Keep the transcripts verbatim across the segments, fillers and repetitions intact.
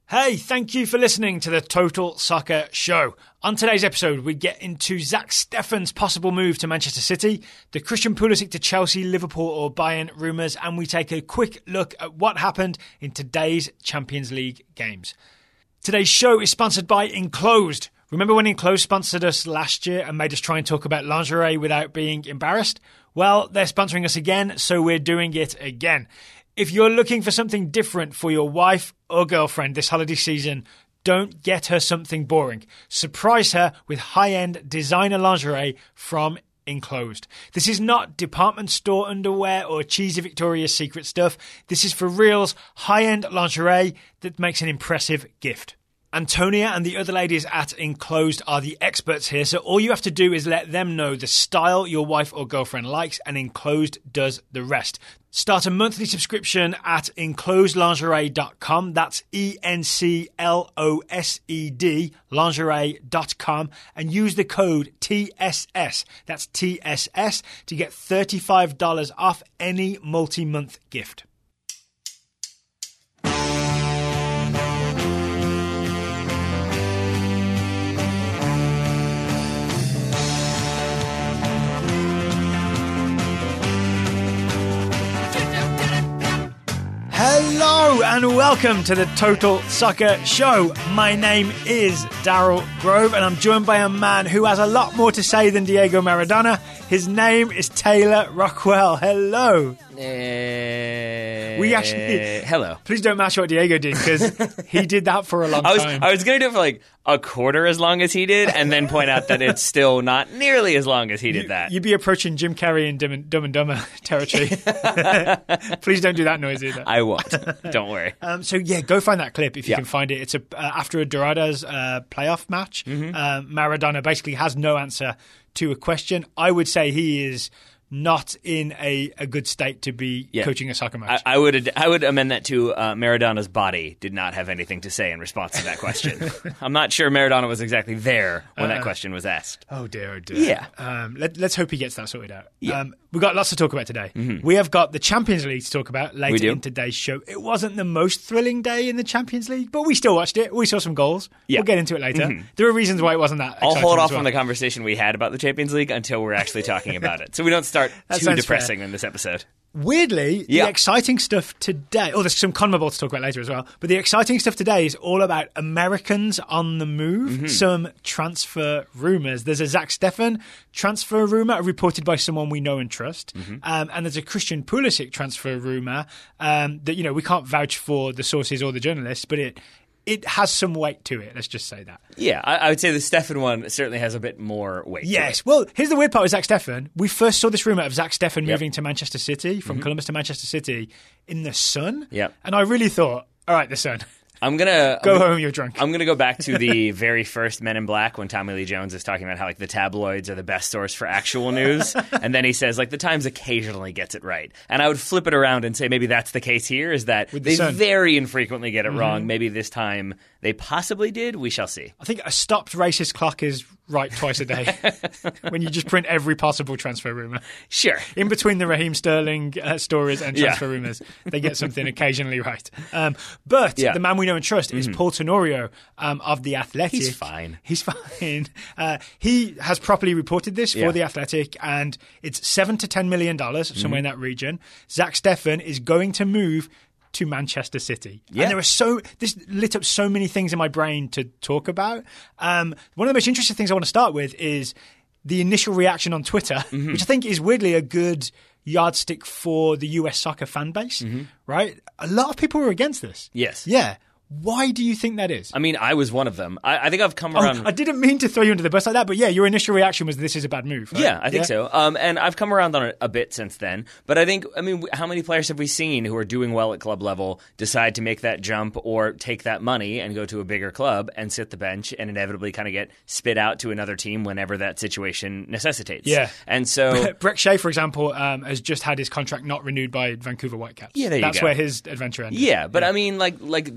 Hey, thank you for listening to the Total Soccer Show. On today's episode, we get into Zach Steffen's possible move to Manchester City, the Christian Pulisic to Chelsea, Liverpool or Bayern rumours, and we take a quick look at what happened in today's Champions League games. Today's show is sponsored by Enclosed. Remember when Enclosed sponsored us last year and made us try and talk about lingerie without being embarrassed? Well, they're sponsoring us again, so we're doing it again. If you're looking for something different for your wife or girlfriend this holiday season, don't get her something boring. Surprise her with high-end designer lingerie from Enclosed. This is not department store underwear or cheesy Victoria's Secret stuff. This is for reals, high-end lingerie that makes an impressive gift. Antonia and the other ladies at Enclosed are the experts here, so all you have to do is let them know the style your wife or girlfriend likes, and Enclosed does the rest. Start a monthly subscription at enclosed lingerie dot com. That's E N C L O S E D, lingerie dot com, and use the code T S S, that's T S S, to get thirty-five dollars off any multi-month gift. Hello and welcome to the Total Soccer Show. My name is Daryl Grove and I'm joined by a man who has a lot more to say than Diego Maradona. His name is Taylor Rockwell. Hello. Uh, we actually... Hello. Please don't match what Diego did because he did that for a long I was, time. I was going to do it for like a quarter as long as he did and then point out that it's still not nearly as long as he did you, that. You'd be approaching Jim Carrey in Dumb and, Dumb and Dumber territory. Please don't do that noise either. I won't. Don't worry. Um, so yeah, go find that clip if you yeah. can find it. It's a, uh, after a Doradas uh, playoff match. Mm-hmm. uh, Maradona basically has no answer to a question. I would say he is not in a, a good state to be yeah. coaching a soccer match. I, I would I would amend that to uh, Maradona's body did not have anything to say in response to that question. I'm not sure Maradona was exactly there when uh, that question was asked. Oh dear, oh dear. Yeah. Um, let, let's hope he gets that sorted out. Yeah. Um, we've got lots to talk about today. Mm-hmm. We have got the Champions League to talk about later in today's show. It wasn't the most thrilling day in the Champions League, but we still watched it. We saw some goals. Yeah. We'll get into it later. Mm-hmm. There are reasons why it wasn't that I'll hold off well. on the conversation we had about the Champions League until we're actually talking about it. So we don't start too depressing fair. in this episode. Weirdly, yeah. the exciting stuff today... Oh, there's some CONMEBOL to talk about later as well. But the exciting stuff today is all about Americans on the move, mm-hmm. some transfer rumours. There's a Zach Steffen transfer rumour reported by someone we know and trust. Mm-hmm. Um, and there's a Christian Pulisic transfer rumour um, that, you know, we can't vouch for the sources or the journalists, but it... It has some weight to it, let's just say that. Yeah, I, I would say the Steffen one certainly has a bit more weight Yes. to it. Well, here's the weird part with Zach Steffen. We first saw this rumour of Zach Steffen yep. moving to Manchester City, from mm-hmm. Columbus to Manchester City, in The Sun. Yep. And I really thought, all right, The Sun. I'm gonna go I'm home. Gonna, you're drunk. I'm gonna go back to the very first Men in Black when Tommy Lee Jones is talking about how like the tabloids are the best source for actual news, and then he says like the Times occasionally gets it right, and I would flip it around and say maybe that's the case here. Is that With they the very infrequently get it mm-hmm. wrong? Maybe this time they possibly did. We shall see. I think a stopped racist clock is right twice a day when you just print every possible transfer rumour. Sure. In between the Raheem Sterling uh, stories and transfer yeah. rumours, they get something occasionally right. Um, but yeah. the man we know and trust is mm-hmm. Paul Tenorio um, of The Athletic. He's fine. He's fine. Uh, he has properly reported this for yeah. The Athletic, and it's seven to ten million dollars, somewhere mm-hmm. in that region. Zach Steffen is going to move to Manchester City. Yeah. And there are so this lit up so many things in my brain to talk about. Um, one of the most interesting things I want to start with is the initial reaction on Twitter, mm-hmm. which I think is weirdly a good yardstick for the U S soccer fan base, mm-hmm. right? A lot of people were against this. Yes. Yeah. Why do you think that is? I mean, I was one of them. I, I think I've come around... Oh, I didn't mean to throw you under the bus like that, but yeah, your initial reaction was this is a bad move. Right? Yeah, I think yeah? so. Um, and I've come around on it a bit since then. But I think, I mean, how many players have we seen who are doing well at club level decide to make that jump or take that money and go to a bigger club and sit the bench and inevitably kind of get spit out to another team whenever that situation necessitates? Yeah. And so... Brek Shea, for example, um, has just had his contract not renewed by Vancouver Whitecaps. Yeah, there you That's go. where his adventure ended. Yeah, but yeah. I mean, like like the one we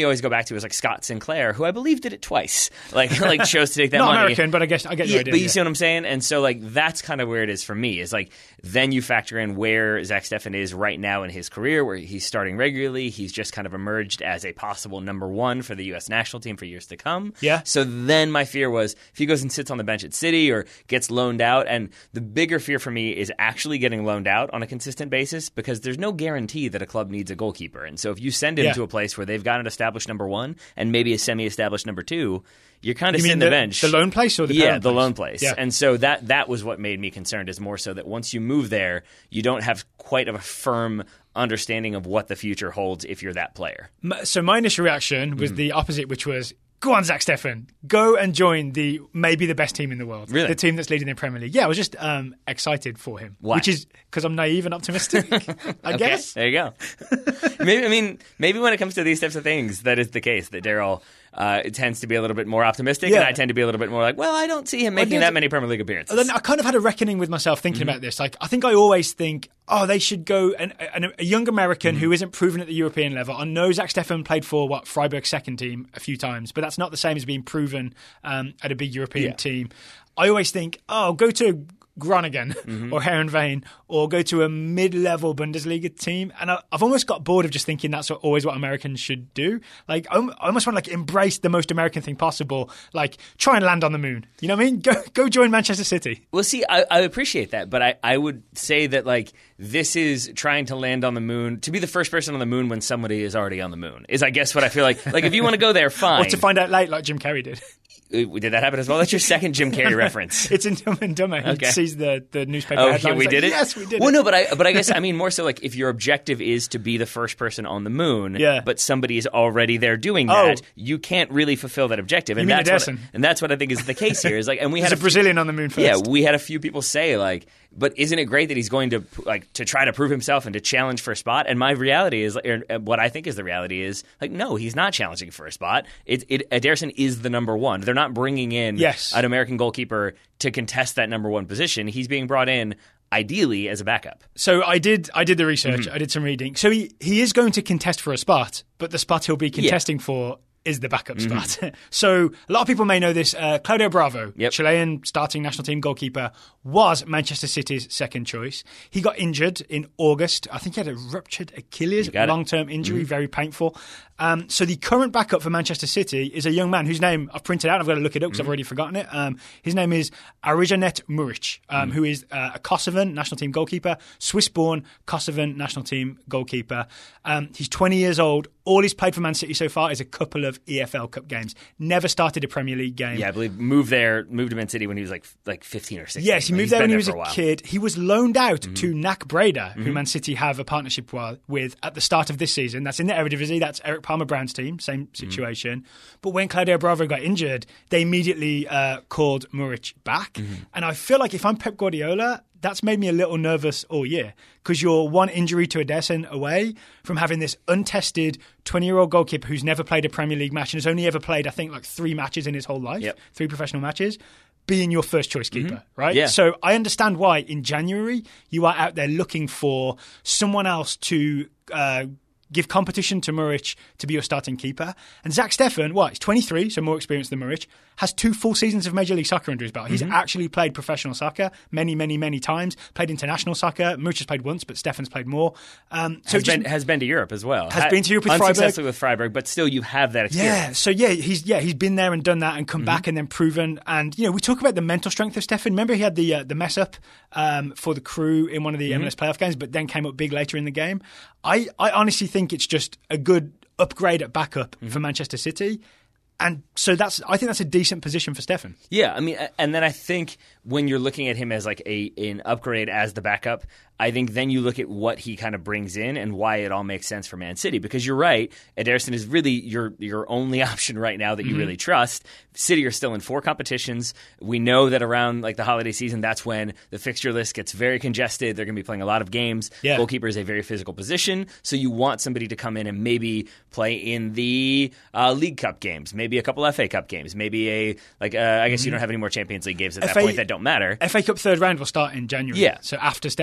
always go back to is like Scott Sinclair, who I believe did it twice. Like, like chose to take that Not money. American, but I guess I get your yeah, idea. But you yeah. see what I'm saying? And so, like, that's kind of where it is for me. Is like, then you factor in where Zach Steffen is right now in his career, where he's starting regularly. He's just kind of emerged as a possible number one for the U S national team for years to come. Yeah. So then my fear was if he goes and sits on the bench at City or gets loaned out, and the bigger fear for me is actually getting loaned out on a consistent basis, because there's no guarantee that a club needs a goalkeeper. And so if you send him Yeah. to a place where they've got an established number one and maybe a semi-established number two, you're kind of You sitting mean the, the bench. the loan place or the yeah, parent the place? loan place. Yeah. And so that that was what made me concerned, is more so that once you move there, you don't have quite of a firm understanding of what the future holds if you're that player. M- So my initial reaction Mm-hmm. was the opposite, which was, go on, Zach Steffen. Go and join the maybe the best team in the world. Really? The team that's leading the Premier League. Yeah, I was just um, excited for him. Why? Which is because I'm naive and optimistic, I Okay, guess. there you go. maybe I mean maybe when it comes to these types of things, that is the case. That Daryl uh, it tends to be a little bit more optimistic, Yeah. and I tend to be a little bit more like, well, I don't see him making guess- that many Premier League appearances. Then I kind of had a reckoning with myself thinking Mm-hmm. about this. Like, I think I always think, oh, they should go and a, a young American Mm-hmm. who isn't proven at the European level. I know Zach Steffen played for what Freiburg's second team a few times, but that's not the same as being proven um, at a big European Yeah. team. I always think, oh, go to Groningen Mm-hmm. or Heerenveen or go to a mid-level Bundesliga team. And I, I've almost got bored of just thinking that's what, always what Americans should do. Like, I, I almost want to like embrace the most American thing possible. Like, try and land on the moon. You know what I mean? Go go join Manchester City. Well, see, I, I appreciate that, but I, I would say that, like, this is trying to land on the moon, to be the first person on the moon when somebody is already on the moon, is, I guess, what I feel like. Like, if you want to go there, fine. Or to find out late, like Jim Carrey did. Uh, Did that happen as well? That's your second Jim Carrey reference. It's in Dumb and Dumber. He Okay. sees the, the newspaper Oh, headline. yeah, we He's did like, it? Yes, we did well, it. no, but I, but I guess, I mean, more so, like, if your objective is to be the first person on the moon, Yeah. but somebody is already there doing Oh. that, you can't really fulfill that objective. And You mean that's what, Ederson? and that's what I think is the case here. Is like, and we There's had a Brazilian on the moon first. Yeah, we had a few people say, like, but isn't it great that he's going to like to try to prove himself and to challenge for a spot? And my reality is, or what I think is the reality is, like, no, he's not challenging for a spot. It, it Ederson is the number one. They're not bringing in Yes. an American goalkeeper to contest that number one position. He's being brought in ideally as a backup. So I did I did the research. Mm-hmm. I did some reading. So he, he is going to contest for a spot, but the spot he'll be contesting for is the backup Mm-hmm. spot. So a lot of people may know this. Uh, Claudio Bravo, Yep. Chilean starting national team goalkeeper, was Manchester City's second choice. He got injured in August. I think he had a ruptured Achilles, got it. long-term injury, very painful. Um, so the current backup for Manchester City is a young man whose name I've printed out. I've got to look it up because I've already forgotten it. Um, his name is Arijanet Muric, um, who is uh, a Kosovan national team goalkeeper, Swiss-born Kosovan national team goalkeeper. Um, he's twenty years old. All he's played for Man City so far is a couple of E F L Cup games. Never started a Premier League game. Yeah, I believe moved there, moved to Man City when he was like like fifteen or sixteen. Yes, he Like, moved he's there when been he was for a while. kid. He was loaned out to N A C Breda, who Man City have a partnership wa- with at the start of this season. That's in the Eredivisie. That's Eric Palmer Brown's team, same situation. But when Claudio Bravo got injured, they immediately uh, called Muric back. And I feel like if I'm Pep Guardiola, that's made me a little nervous all year because you're one injury to Ederson away from having this untested twenty-year-old goalkeeper who's never played a Premier League match and has only ever played, I think, like three matches in his whole life, Yep. three professional matches, being your first choice keeper, right? Yeah. So I understand why in January you are out there looking for someone else to uh, give competition to Muric to be your starting keeper. And Zach Steffen, what, he's twenty-three, so more experienced than Muric, has two full seasons of Major League Soccer under his belt. He's actually played professional soccer many, many, many times, played international soccer. Muric has played once, but Steffen's played more. Um, so Has just- been has been to Europe as well. Has Ha- been to Europe with Freiburg. unsuccessfully with Freiburg, but still you have that experience. Yeah, so yeah, he's yeah he's been there and done that and come back and then proven. And you know, we talk about the mental strength of Steffen. Remember, he had the uh, the mess up um, for the Crew in one of the M L S playoff games, but then came up big later in the game. I I honestly think it's just a good upgrade at backup for Manchester City. And so that's I think that's a decent position for Steffen. Yeah, I mean, and then I think when you're looking at him as like a an upgrade as the backup, I think then you look at what he kind of brings in and why it all makes sense for Man City. Because you're right, Ederson is really your your only option right now that you Mm-hmm. really trust. City are still in four competitions. We know that around like the holiday season, that's when the fixture list gets very congested. They're going to be playing a lot of games. Yeah. Goalkeeper is a very physical position, so you want somebody to come in and maybe play in the uh, League Cup games, maybe a couple F A Cup games, maybe a like. Uh, I guess you don't have any more Champions League games at that F A point that don't matter. F A Cup third round will start in January. Yeah. So after Steffen arrives.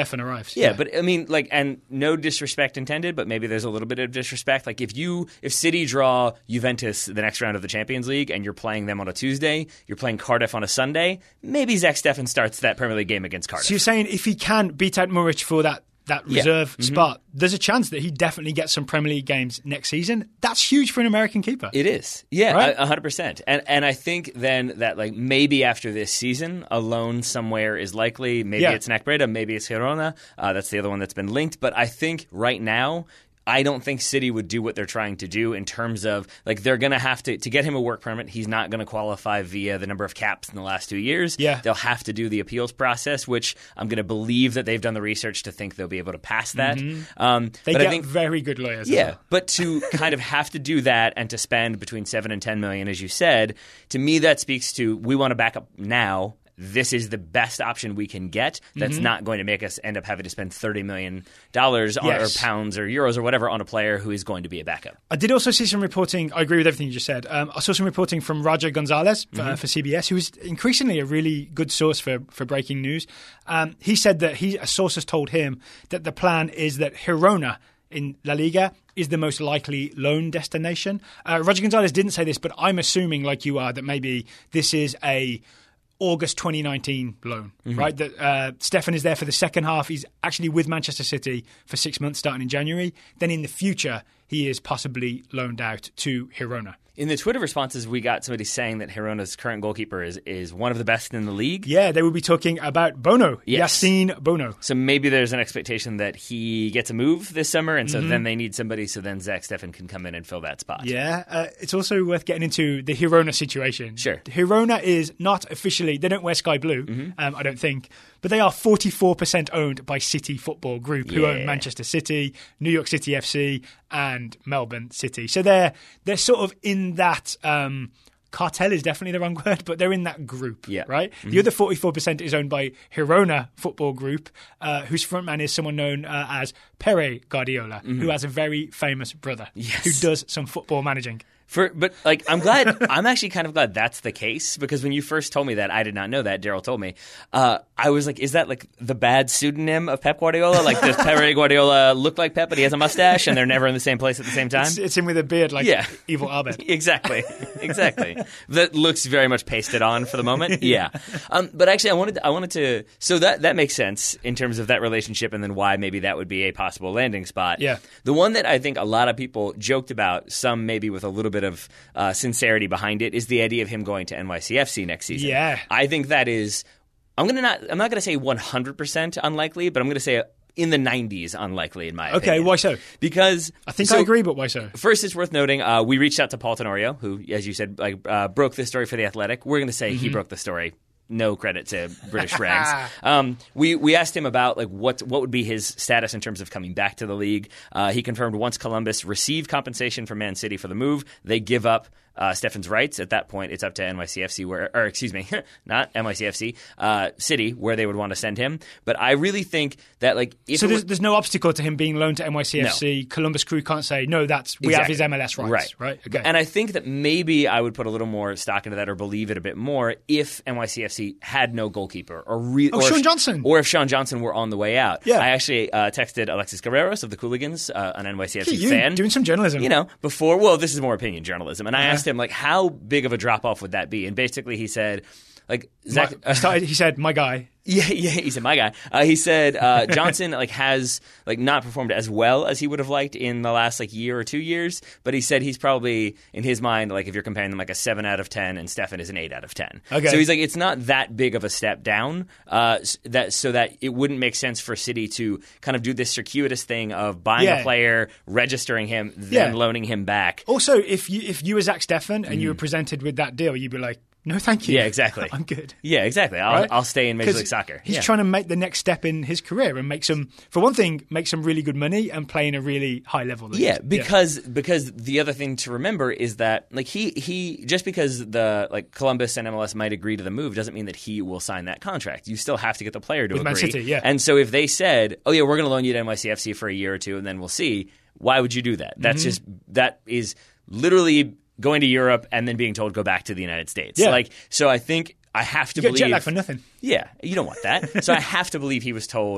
lives. Yeah, yeah, but I mean, like, and no disrespect intended, but maybe there's a little bit of disrespect. Like, if you, if City draw Juventus the next round of the Champions League and you're playing them on a Tuesday, you're playing Cardiff on a Sunday, maybe Zach Steffen starts that Premier League game against Cardiff. So you're saying if he can beat out Muric for that that reserve yeah. mm-hmm. spot, there's a chance that he definitely gets some Premier League games next season. That's huge for an American keeper. It is. Yeah, right? one hundred percent. And and I think then that like maybe after this season, a loan somewhere is likely. Maybe yeah. it's Nac Breda, maybe it's Girona. Uh, that's the other one that's been linked. But I think right now, I don't think City would do what they're trying to do in terms of, like, they're going to have to, to get him a work permit, he's not going to qualify via the number of caps in the last two years. Yeah. They'll have to do the appeals process, which I'm going to believe that they've done the research to think they'll be able to pass that. Mm-hmm. Um, they but get I think, very good lawyers. Yeah, well. But to kind of have to do that and to spend between seven and ten million, as you said, to me that speaks to we want to back up now. This is the best option we can get that's mm-hmm. not going to make us end up having to spend thirty million dollars yes. or pounds or euros or whatever on a player who is going to be a backup. I did also see some reporting. I agree with everything you just said. Um, I saw some reporting from Roger Gonzalez for, mm-hmm. uh, for C B S, who is increasingly a really good source for, for breaking news. Um, he said that he, a source has told him that the plan is that Girona in La Liga is the most likely loan destination. Uh, Roger Gonzalez didn't say this, but I'm assuming, like you are, that maybe this is a August twenty nineteen loan, mm-hmm. right? That uh, Steffen is there for the second half. He's actually with Manchester City for six months starting in January. Then in the future, he is possibly loaned out to Girona. In the Twitter responses, we got somebody saying that Girona's current goalkeeper is, is one of the best in the league. Yeah, they would be talking about Bono, yes. Yassine Bono. So maybe there's an expectation that he gets a move this summer, and so mm-hmm. then they need somebody, so then Zach Steffen can come in and fill that spot. Yeah, uh, it's also worth getting into the Girona situation. Sure. Girona is not officially, they don't wear sky blue, mm-hmm. um, I don't think, but they are forty-four percent owned by City Football Group, who yeah. own Manchester City, New York City F C, and Melbourne City. So they're they're sort of in that um, cartel is definitely the wrong word, but they're in that group, yeah. right? Mm-hmm. The other forty-four percent is owned by Girona Football Group, uh, whose frontman is someone known uh, as Pere Guardiola, mm-hmm. who has a very famous brother yes. who does some football managing. For, but like, I'm glad. I'm actually kind of glad that's the case, because when you first told me that, I did not know that. Daryl told me. Uh, I was like, is that like the bad pseudonym of Pep Guardiola? Like, does Pep Guardiola look like Pep, but he has a mustache, and they're never in the same place at the same time? It's, it's him with a beard, like yeah. evil Abed. Exactly, exactly. That looks very much pasted on for the moment. Yeah, um, but actually, I wanted, I wanted to. So that that makes sense in terms of that relationship, and then why maybe that would be a possible landing spot. Yeah. The one that I think a lot of people joked about, some maybe with a little bit of uh, sincerity behind it, is the idea of him going to N Y C F C next season. Yeah. I think that is, I'm gonna not, I'm not going to say one hundred percent unlikely, but I'm going to say in the nineties unlikely in my okay, opinion. Okay, why so? Because I think so, I agree, but why so? First, it's worth noting, uh, we reached out to Paul Tenorio, who, as you said, like uh, broke this story for The Athletic. We're going to say mm-hmm. he broke the story. No credit to British Rags. Um, we we asked him about like what what would be his status in terms of coming back to the league. Uh, he confirmed once Columbus received compensation from Man City for the move, they give up uh, Steffen's rights. At that point, it's up to N Y C F C, where, or excuse me, not N Y C F C, uh, City, where they would want to send him. But I really think that like if so, there's, was, there's no obstacle to him being loaned to N Y C F C. No. Columbus Crew can't say no. That's we exactly. have his M L S rights, right? Right. Okay. And I think that maybe I would put a little more stock into that, or believe it a bit more, if N Y C F C had no goalkeeper, or re- oh, or Sean if, Johnson, or if Sean Johnson were on the way out. Yeah. I actually uh, texted Alexis Guerreros of the Cooligans, uh, an N Y C F C you, fan, doing some journalism. You know, before. Well, this is more opinion journalism, and I uh-huh. asked him like, how big of a drop off would that be? And basically, he said, like, Zach, my, started, he said, my guy. Yeah, yeah, he said my guy. Uh, he said uh, Johnson like has like not performed as well as he would have liked in the last like year or two years, but he said he's probably in his mind like if you're comparing them like a seven out of ten, and Steffen is an eight out of ten. Okay. So he's like it's not that big of a step down. Uh, that so that it wouldn't make sense for City to kind of do this circuitous thing of buying yeah. a player, registering him, then yeah. loaning him back. Also, if you if you were Zach Steffen and mm. you were presented with that deal, you'd be like, no, thank you. Yeah, exactly. I'm good. Yeah, exactly. I'll, right? I'll stay in Major League Soccer. He's yeah. trying to make the next step in his career and make some, for one thing, make some really good money and play in a really high level league. Yeah, because yeah. because the other thing to remember is that like he he just because the like Columbus and M L S might agree to the move doesn't mean that he will sign that contract. You still have to get the player to With agree. Man City, yeah. And so if they said, "Oh yeah, we're going to loan you to N Y C F C for a year or two, and then we'll see," why would you do that? That's mm-hmm. just that is literally going to Europe and then being told go back to the United States. Yeah. Like, so I think I have to you believe jet lag for nothing. Yeah, you don't want that. So I have to believe he was told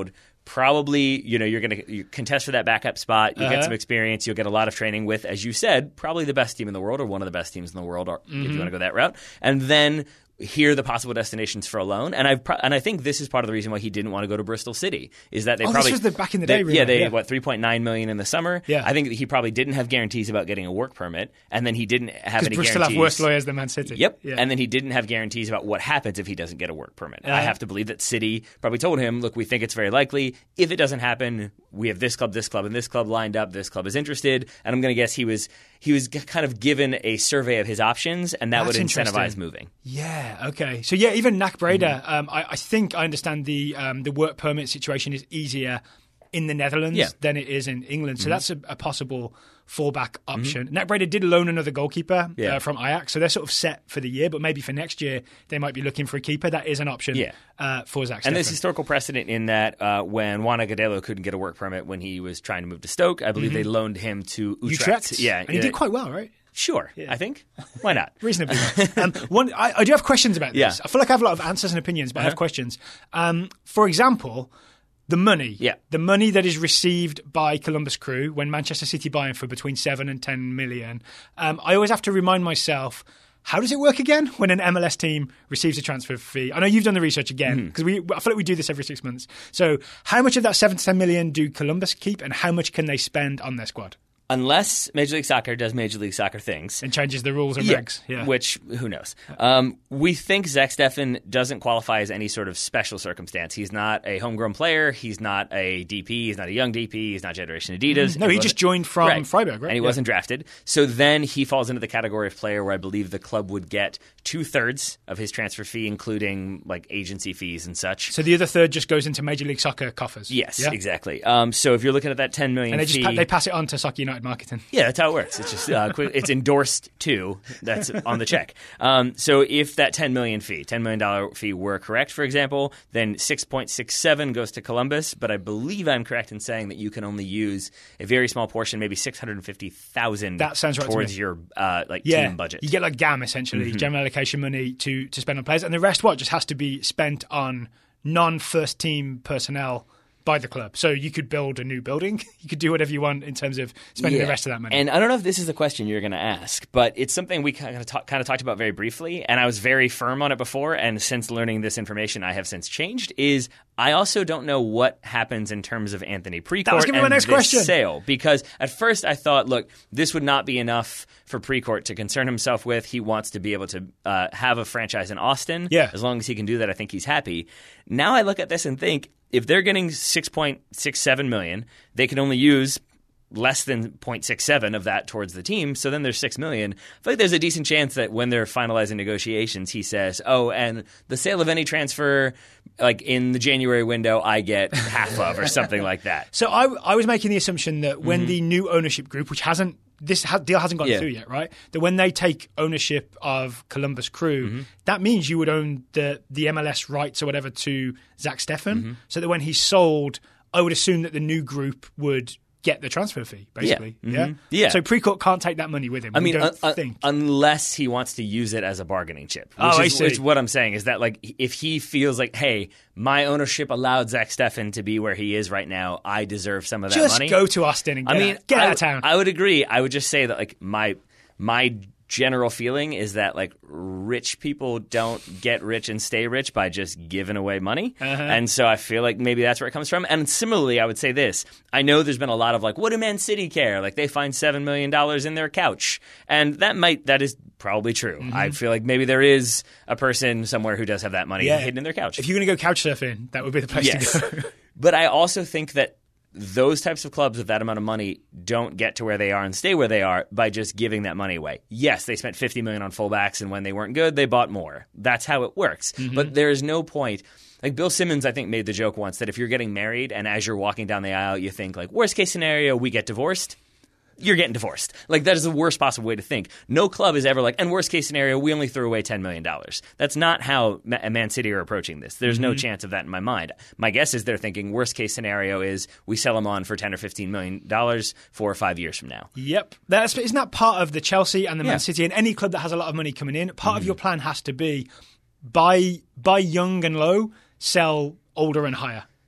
Probably, you know, you're going to contest for that backup spot. You'll Uh-huh. get some experience. You'll get a lot of training with, as you said, probably the best team in the world or one of the best teams in the world, or Mm-hmm. if you want to go that route. And then here are the possible destinations for a loan. And I pro- and I think this is part of the reason why he didn't want to go to Bristol City is that they Oh, this probably was the back in the they- day, really, yeah, they yeah. what three point nine million in the summer. Yeah. I think that he probably didn't have guarantees about getting a work permit, and then he didn't have Because any Bristol guarantees. have worse lawyers than Man City. Yep. Yeah. And then he didn't have guarantees about what happens if he doesn't get a work permit. I Uh-huh. have to believe that City probably told him, look, we think it's very likely. If it doesn't happen, we have this club, this club, and this club lined up. This club is interested. And I'm going to guess he was he was g- kind of given a survey of his options, and that That's would incentivize interesting. moving. Yeah. Okay. So yeah, even Nack Breda, Mm-hmm. um, I, I think I understand the um, the work permit situation is easier in the Netherlands Yeah. Mm-hmm. than it is in England. So that's a, a possible fallback option. Nack Breda did loan another goalkeeper Yeah. uh, from Ajax, so they're sort of set for the year. But maybe for next year they might be looking for a keeper. That is an option. Yeah. Uh, for Zach. And there's Steffen. historical precedent in that uh, when Juan Agudelo couldn't get a work permit when he was trying to move to Stoke, I believe they loaned him to Utrecht. Utrecht. Yeah. and he yeah. did quite well, right? Sure, I think. Why not? Reasonably well. Um, one, I, I do have questions about this. Yeah. Uh-huh. I feel like I have a lot of answers and opinions, but I have questions. Um, for example, the money. Yeah. The money that is received by Columbus Crew when Manchester City buy him for between seven and ten million. Um, I always have to remind myself, how does it work again when an M L S team receives a transfer fee? I know you've done the research again because we I feel like we do this every six months. So how much of that seven to ten million do Columbus keep, and how much can they spend on their squad? Unless Major League Soccer does Major League Soccer things. And changes the rules and Yeah, regs. Yeah. Which, who knows? Um, we think Zach Steffen doesn't qualify as any sort of special circumstance. He's not a homegrown player. He's not a D P. He's not a young D P. He's not Generation Adidas. No, he just joined from Freiburg, right? And he Yeah. wasn't drafted. So then he falls into the category of player where I believe the club would get two-thirds of his transfer fee, including like agency fees and such. So the other third just goes into Major League Soccer coffers. Yes, Yeah? exactly. Um, so if you're looking at that ten million And they just fee, pa- they pass it on to Soccer United marketing. yeah, that's how it works. It's just uh, quick, it's endorsed too. That's on the check. Um, so if that ten million fee, ten million dollar fee were correct, for example, then six point six seven goes to Columbus. But I believe I'm correct in saying that you can only use a very small portion, maybe six hundred and fifty thousand. That sounds right to towards me. your uh, like Yeah, team budget. you get like G A M essentially, Mm-hmm. general allocation money to to spend on players, and the rest what just has to be spent on non-first team personnel by the club. So you could build a new building, you could do whatever you want in terms of spending Yeah. the rest of that money. And I don't know if this is a question you're going to ask, but it's something we kind of, talk, kind of talked about very briefly, and I was very firm on it before, and since learning this information, I have since changed, is I also don't know what happens in terms of Anthony Precourt That was gonna be my and next this question. sale. Because at first I thought, look, this would not be enough for Precourt to concern himself with. He wants to be able to uh, have a franchise in Austin. Yeah. As long as he can do that, I think he's happy. Now I look at this and think, if they're getting six point six seven million, they can only use less than zero point six seven of that towards the team. So then there's six million. I feel like there's a decent chance that when they're finalizing negotiations, he says, oh, and the sale of any transfer, like in the January window, I get half of or something like that. So I, I was making the assumption that when the new ownership group, which hasn't this ha- deal hasn't gone Mm-hmm. Yeah. through yet, right? That when they take ownership of Columbus Crew, Mm-hmm. that means you would own the the M L S rights or whatever to Zach Steffen, Mm-hmm. so that when he's sold, I would assume that the new group would get the transfer fee, basically. Yeah. Mhm. Yeah. So Precourt can't take that money with him. I we mean, don't un- un- think. unless he wants to use it as a bargaining chip. Which Oh, I is, see. is what I'm saying is that, like, if he feels like, hey, my ownership allowed Zach Steffen to be where he is right now, I deserve some of that Just money. go to Austin and get, I mean, out, get I, out of town. I would agree. I would just say that, like, my my general feeling is that, like, rich people don't get rich and stay rich by just giving away money. Uh-huh. And so I feel like maybe that's where it comes from. And similarly, I would say this. I know there's been a lot of, like, what do Man City care? Like, they find seven million dollars in their couch. And that might, that is probably true. Mm-hmm. I feel like maybe there is a person somewhere who does have that money Yeah. hidden in their couch. If you're going to go couch surfing, that would be the place Yes. to go. But I also think that those types of clubs with that amount of money don't get to where they are and stay where they are by just giving that money away. Yes, they spent fifty million dollars on fullbacks, and when they weren't good, they bought more. That's how it works. Mm-hmm. But there is no point. Like Bill Simmons, I think, made the joke once that if you're getting married and as you're walking down the aisle, you think, like, worst case scenario, we get divorced. You're getting divorced. Like, that is the worst possible way to think. No club is ever like, and worst case scenario, we only threw away ten million dollars. That's not how Ma- Man City are approaching this. There's no chance of that in my mind. My guess is they're thinking worst case scenario is we sell them on for ten or fifteen million dollars four or five years from now. Yep. That's, isn't that part of the Chelsea and the Yeah. Man City and any club that has a lot of money coming in? Part of your plan has to be buy, buy young and low, sell older and higher.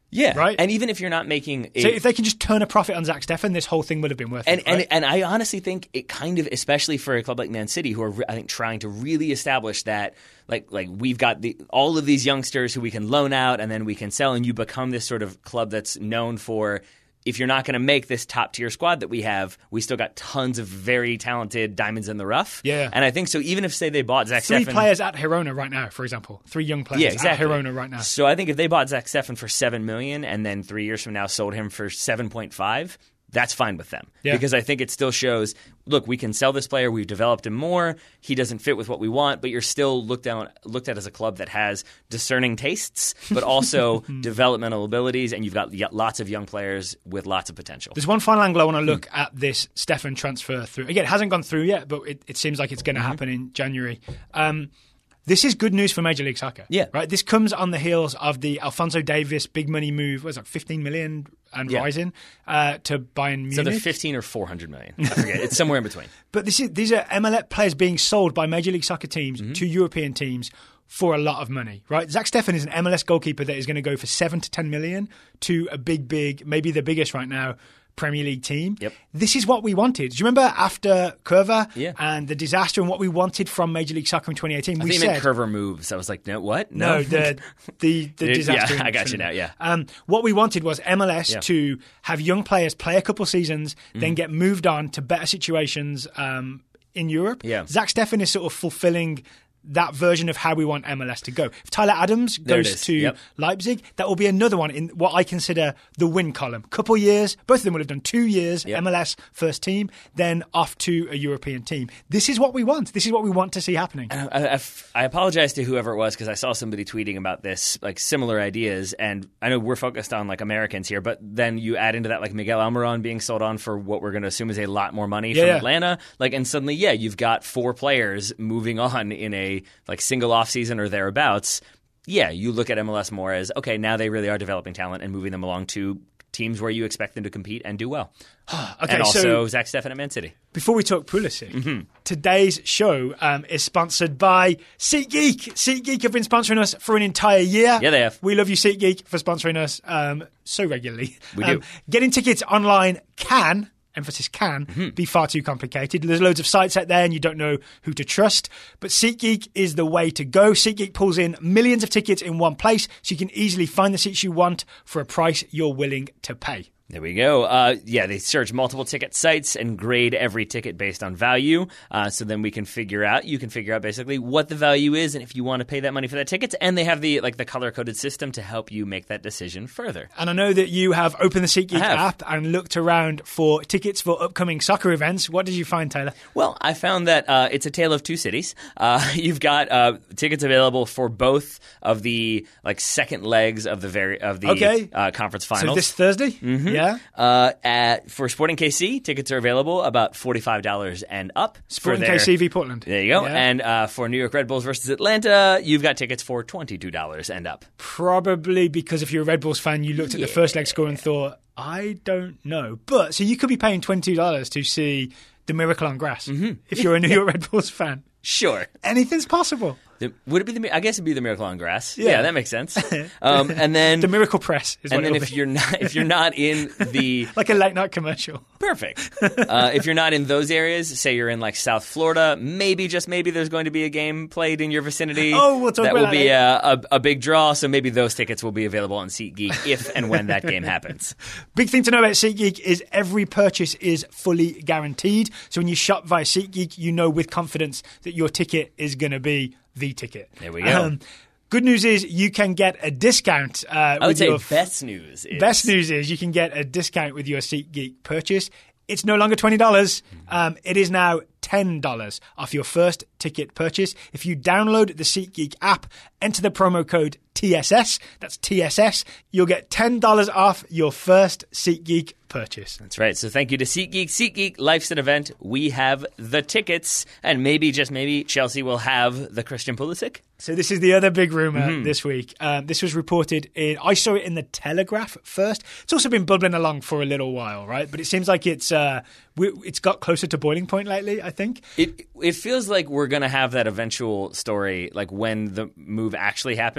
Yeah, right. And even if you're not making, a, so if they can just turn a profit on Zach Steffen, this whole thing would have been worth and, it. Right? And and I honestly think it kind of, especially for a club like Man City, who are I think trying to really establish that, like like we've got the all of these youngsters who we can loan out and then we can sell, and you become this sort of club that's known for. If you're not going to make this top-tier squad that we have, we still got tons of very talented diamonds in the rough. Yeah. And I think so even if, say, they bought Zach Three Steffen... players at Girona right now, for example. Three young players yeah, exactly. at Girona right now. So I think if they bought Zach Steffen for seven million dollars and then three years from now sold him for seven point five, that's fine with them. Yeah. Because I think it still shows, look, we can sell this player. We've developed him more. He doesn't fit with what we want, but you're still looked down, looked at as a club that has discerning tastes, but also developmental abilities, and you've got lots of young players with lots of potential. There's one final angle I want to look at this Steffen transfer through. Again, it hasn't gone through yet, but it, it seems like it's going to mm-hmm. happen in January. Um, This is good news for Major League Soccer. Yeah. Right? This comes on the heels of the Alphonso Davies big money move, what was it, fifteen million and yeah. rising uh, to Bayern Munich. So they're fifteen or four hundred million. I forget. It's somewhere in between. But this is these are M L S players being sold by Major League Soccer teams mm-hmm. to European teams for a lot of money, right? Zach Steffen is an M L S goalkeeper that is going to go for seven to ten million to a big, big, maybe the biggest right now, Premier League team. Yep. This is what we wanted. Do you remember after Curva yeah. and the disaster and what we wanted from Major League Soccer in twenty eighteen? I we think said you meant Curva moves. I was like, no, what? No, no the the, the disaster. Yeah, I got you now. Yeah. Um, what we wanted was M L S yeah. to have young players play a couple seasons, mm-hmm. then get moved on to better situations um, in Europe. Yeah. Zach Steffen is sort of fulfilling that version of how we want M L S to go. If Tyler Adams goes to yep. Leipzig, that will be another one in what I consider the win column. Couple years, both of them would have done two years, yep. M L S first team, then off to a European team. This is what we want. This is what we want to see happening. I, I, I apologize to whoever it was because I saw somebody tweeting about this, like similar ideas, and I know we're focused on like Americans here, but then you add into that like Miguel Almiron being sold on for what we're going to assume is a lot more money yeah, from yeah. Atlanta, like, and suddenly, yeah, you've got four players moving on in a like single off season or thereabouts. Yeah, you look at M L S more as okay, now they really are developing talent and moving them along to teams where you expect them to compete and do well. okay, and also so Zach Steffen at Man City. Before we talk Pulisic, mm-hmm. today's show um, is sponsored by SeatGeek. SeatGeek have been sponsoring us for an entire year. Yeah, they have. We love you, SeatGeek, for sponsoring us um, so regularly. We um, do. Getting tickets online can... emphasis can mm-hmm. be far too complicated. There's loads of sites out there and you don't know who to trust. But SeatGeek is the way to go. SeatGeek pulls in millions of tickets in one place so you can easily find the seats you want for a price you're willing to pay. There we go. Uh, yeah, they search multiple ticket sites and grade every ticket based on value. Uh, so then we can figure out, you can figure out basically what the value is and if you want to pay that money for that ticket. And they have the like the color-coded system to help you make that decision further. And I know that you have opened the SeatGeek app and looked around for tickets for upcoming soccer events. What did you find, Taylor? Well, I found that uh, it's a tale of two cities. Uh, you've got uh, tickets available for both of the like second legs of the very of the okay. uh, conference finals. So this Thursday? Mm-hmm. Yeah. Uh, at, for Sporting K C, tickets are available about forty-five dollars and up. Sporting their, K C v Portland. There you go. Yeah. And uh, for New York Red Bulls versus Atlanta, you've got tickets for twenty-two dollars and up. Probably because if you're a Red Bulls fan, you looked at yeah. the first leg score and thought, I don't know. But so you could be paying twenty-two dollars to see the Miracle on Grass mm-hmm. if you're a New York Red Bulls fan. Sure. Anything's possible. The, would it be the? I guess it'd be the Miracle on Grass. Yeah, yeah that makes sense. Um, and then the Miracle Press. Is and what then if be. you're not if you're not in the like a late night commercial. Perfect. Uh, if you're not in those areas, say you're in like South Florida, maybe just maybe there's going to be a game played in your vicinity. Oh, we'll talk that about will be that. a, a, a big draw. So maybe those tickets will be available on SeatGeek if and when that game happens. Big thing to know about SeatGeek is every purchase is fully guaranteed. So when you shop via SeatGeek, you know with confidence that your ticket is going to be the ticket. There we go. Um, good news is you can get a discount. Uh, I would with say your best news is... Best news is you can get a discount with your SeatGeek purchase. It's no longer twenty dollars. Um, it is now ten dollars off your first ticket purchase. If you download the SeatGeek app, enter the promo code T S S, that's T S S, you'll get ten dollars off your first SeatGeek purchase. That's right. So thank you to SeatGeek. SeatGeek, life's an event. We have the tickets, and maybe, just maybe, Chelsea will have the Christian Pulisic. So this is the other big rumour mm-hmm. this week. Um, this was reported in, I saw it in the Telegraph first. It's also been bubbling along for a little while, right? But it seems like it's uh, we, it's got closer to boiling point lately, I think. It it feels like we're going to have that eventual story, like when the move actually happens. It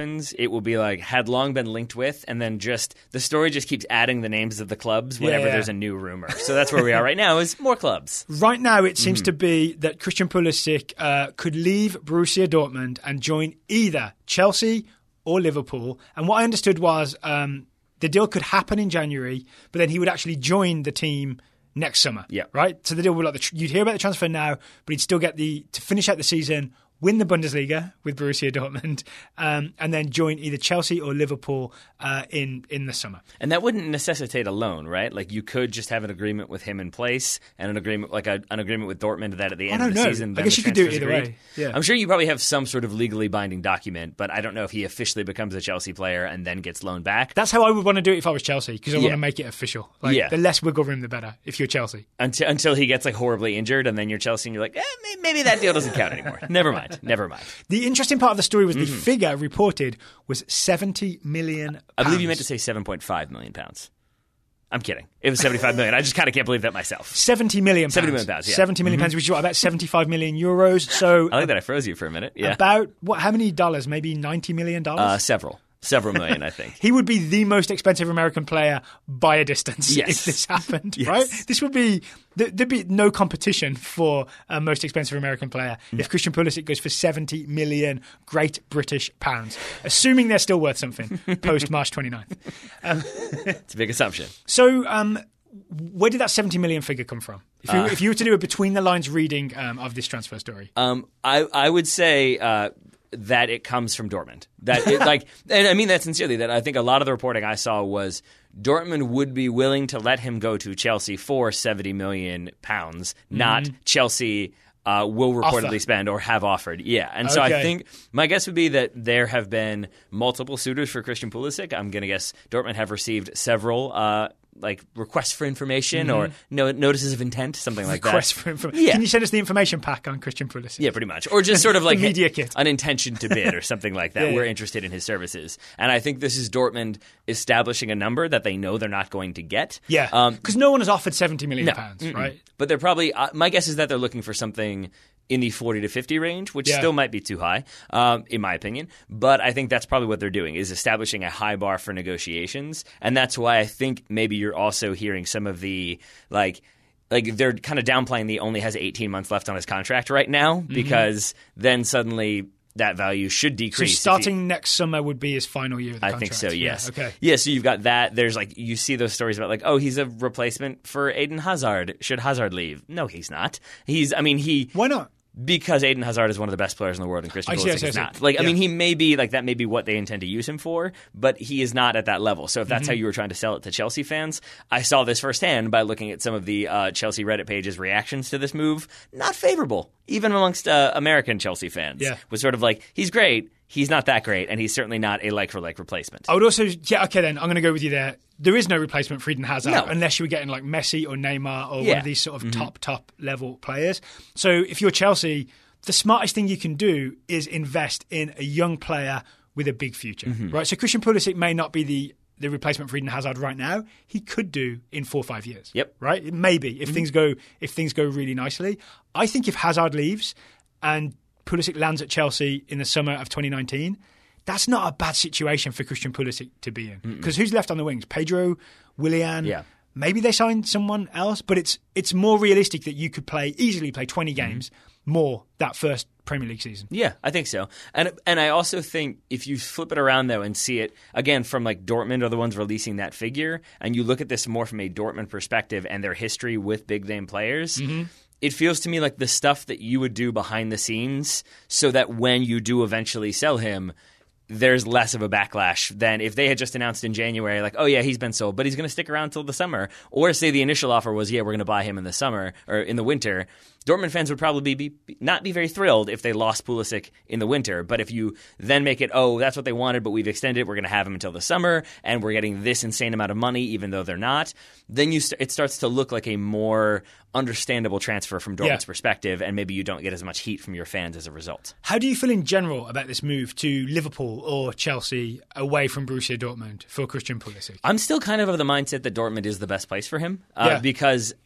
it will be like had long been linked with, and then just the story just keeps adding the names of the clubs whenever Yeah, yeah. there's a new rumor. So that's where we are right now, is more clubs. Right now, it seems to be that Christian Pulisic uh, could leave Borussia Dortmund and join either Chelsea or Liverpool. And what I understood was um, the deal could happen in January, but then he would actually join the team next summer. Yeah. Right? So the deal would like the tr- you'd hear about the transfer now, but he'd still get the to finish out the season, win the Bundesliga with Borussia Dortmund, um, and then join either Chelsea or Liverpool uh, in in the summer. And that wouldn't necessitate a loan, right? Like you could just have an agreement with him in place, and an agreement like a, an agreement with Dortmund that at the end I of the don't know. season, I then guess the you could do it transfer's either agreed. way. Yeah. I'm sure you probably have some sort of legally binding document, but I don't know if he officially becomes a Chelsea player and then gets loaned back. That's how I would want to do it if I was Chelsea, because I Yeah. want to make it official. Like, Yeah. the less wiggle room, the better. If you're Chelsea. Until until he gets like horribly injured, and then you're Chelsea, and you're like, eh, may- maybe that deal doesn't count anymore. Never mind. Never mind. The interesting part of the story was the figure reported was seventy million pounds. I believe you meant to say seven point five million pounds. I'm kidding. It was seventy-five million. I just kind of can't believe that myself. seventy million pounds. seventy million pounds, yeah. seventy million pounds, which is what, about seventy-five million euros. So I like that I froze you for a minute. Yeah. about, what? How many dollars? Maybe ninety million dollars? Uh, several. Several million, I think. He would be the most expensive American player by a distance Yes. if this happened, Yes. right? This would be th- there'd be no competition for uh, most expensive American player if Christian Pulisic goes for seventy million Great British pounds, assuming they're still worth something post March twenty-ninth. Um, It's a big assumption. so, um, where did that seventy million figure come from? If you, Uh, if you were to do a between the lines reading um, of this transfer story, Um, I I would say uh, that it comes from Dortmund. That it, like, and I mean that sincerely. That I think a lot of the reporting I saw was Dortmund would be willing to let him go to Chelsea for seventy million pounds, not Chelsea. Uh, will reportedly Offer. spend or have offered. Yeah. And so I Okay. think my guess would be that there have been multiple suitors for Christian Pulisic. I'm going to guess Dortmund have received several uh, like requests for information or no, notices of intent, something like request that. for information. Yeah. Can you send us the information pack on Christian Pulisic? Yeah, pretty much. Or just sort of like Media kit. an intention to bid or something like that. Yeah, We're yeah. interested in his services. And I think this is Dortmund establishing a number that they know they're not going to get. Yeah, Um, because no one has offered seventy million no. pounds, Mm-mm. right? But they're probably, uh, my guess is that they're looking for something in the forty to fifty range, which Yeah. still might be too high, um, in my opinion. But I think that's probably what they're doing, is establishing a high bar for negotiations. And that's why I think maybe you're also hearing some of the, like, like they're kind of downplaying the only has eighteen months left on his contract right now, because then suddenly that value should So decrease. if you- starting next summer would be his final year of the I contract. think so, yes. Yeah, okay. Yeah, so you've got that. There's like, you see those stories about like, oh, he's a replacement for Aiden Hazard. Should Hazard leave? No, he's not. He's, I mean, he, Why not? because Aiden Hazard is one of the best players in the world and Christian I see, I Pulisic see, I is see. not. Like, I Yeah. mean, he may be, like, that may be what they intend to use him for, but he is not at that level. So if that's Mm-hmm. how you were trying to sell it to Chelsea fans, I saw this firsthand by looking at some of the uh, Chelsea Reddit pages' reactions to this move. Not favorable, even amongst uh, American Chelsea fans. Yeah. Was sort of like, he's great, he's not that great, and he's certainly not a like-for-like replacement. I would also, yeah, okay then, I'm going to go with you there. There is no replacement for Eden Hazard No. unless you were getting like Messi or Neymar or one Yeah. of these sort of top, top level players. So if you're Chelsea, the smartest thing you can do is invest in a young player with a big future, Mm-hmm. right? So Christian Pulisic may not be the, the replacement for Eden Hazard right now. He could do in four or five years. Yep. Right? Maybe if things go if things go really nicely. I think if Hazard leaves and Pulisic lands at Chelsea in the summer of twenty nineteen, that's not a bad situation for Christian Pulisic to be in. Because who's left on the wings? Pedro, Willian. Yeah. Maybe they signed someone else, but it's it's more realistic that you could play easily play twenty games more that first Premier League season. Yeah, I think so. And and I also think if you flip it around, though, and see it, again, from like Dortmund are the ones releasing that figure, and you look at this more from a Dortmund perspective and their history with big-name players, Mm-hmm. it feels to me like the stuff that you would do behind the scenes so that when you do eventually sell him, there's less of a backlash than if they had just announced in January, like, oh, yeah, he's been sold, but he's going to stick around until the summer. Or say the initial offer was, yeah, we're going to buy him in the summer or in the winter. Dortmund fans would probably be, be not be very thrilled if they lost Pulisic in the winter. But if you then make it, oh, that's what they wanted, but we've extended it, we're going to have him until the summer, and we're getting this insane amount of money, even though they're not, then you st- it starts to look like a more understandable transfer from Dortmund's Yeah. perspective, and maybe you don't get as much heat from your fans as a result. How do you feel in general about this move to Liverpool or Chelsea away from Borussia Dortmund for Christian Pulisic? I'm still kind of of the mindset that Dortmund is the best place for him uh, Yeah. because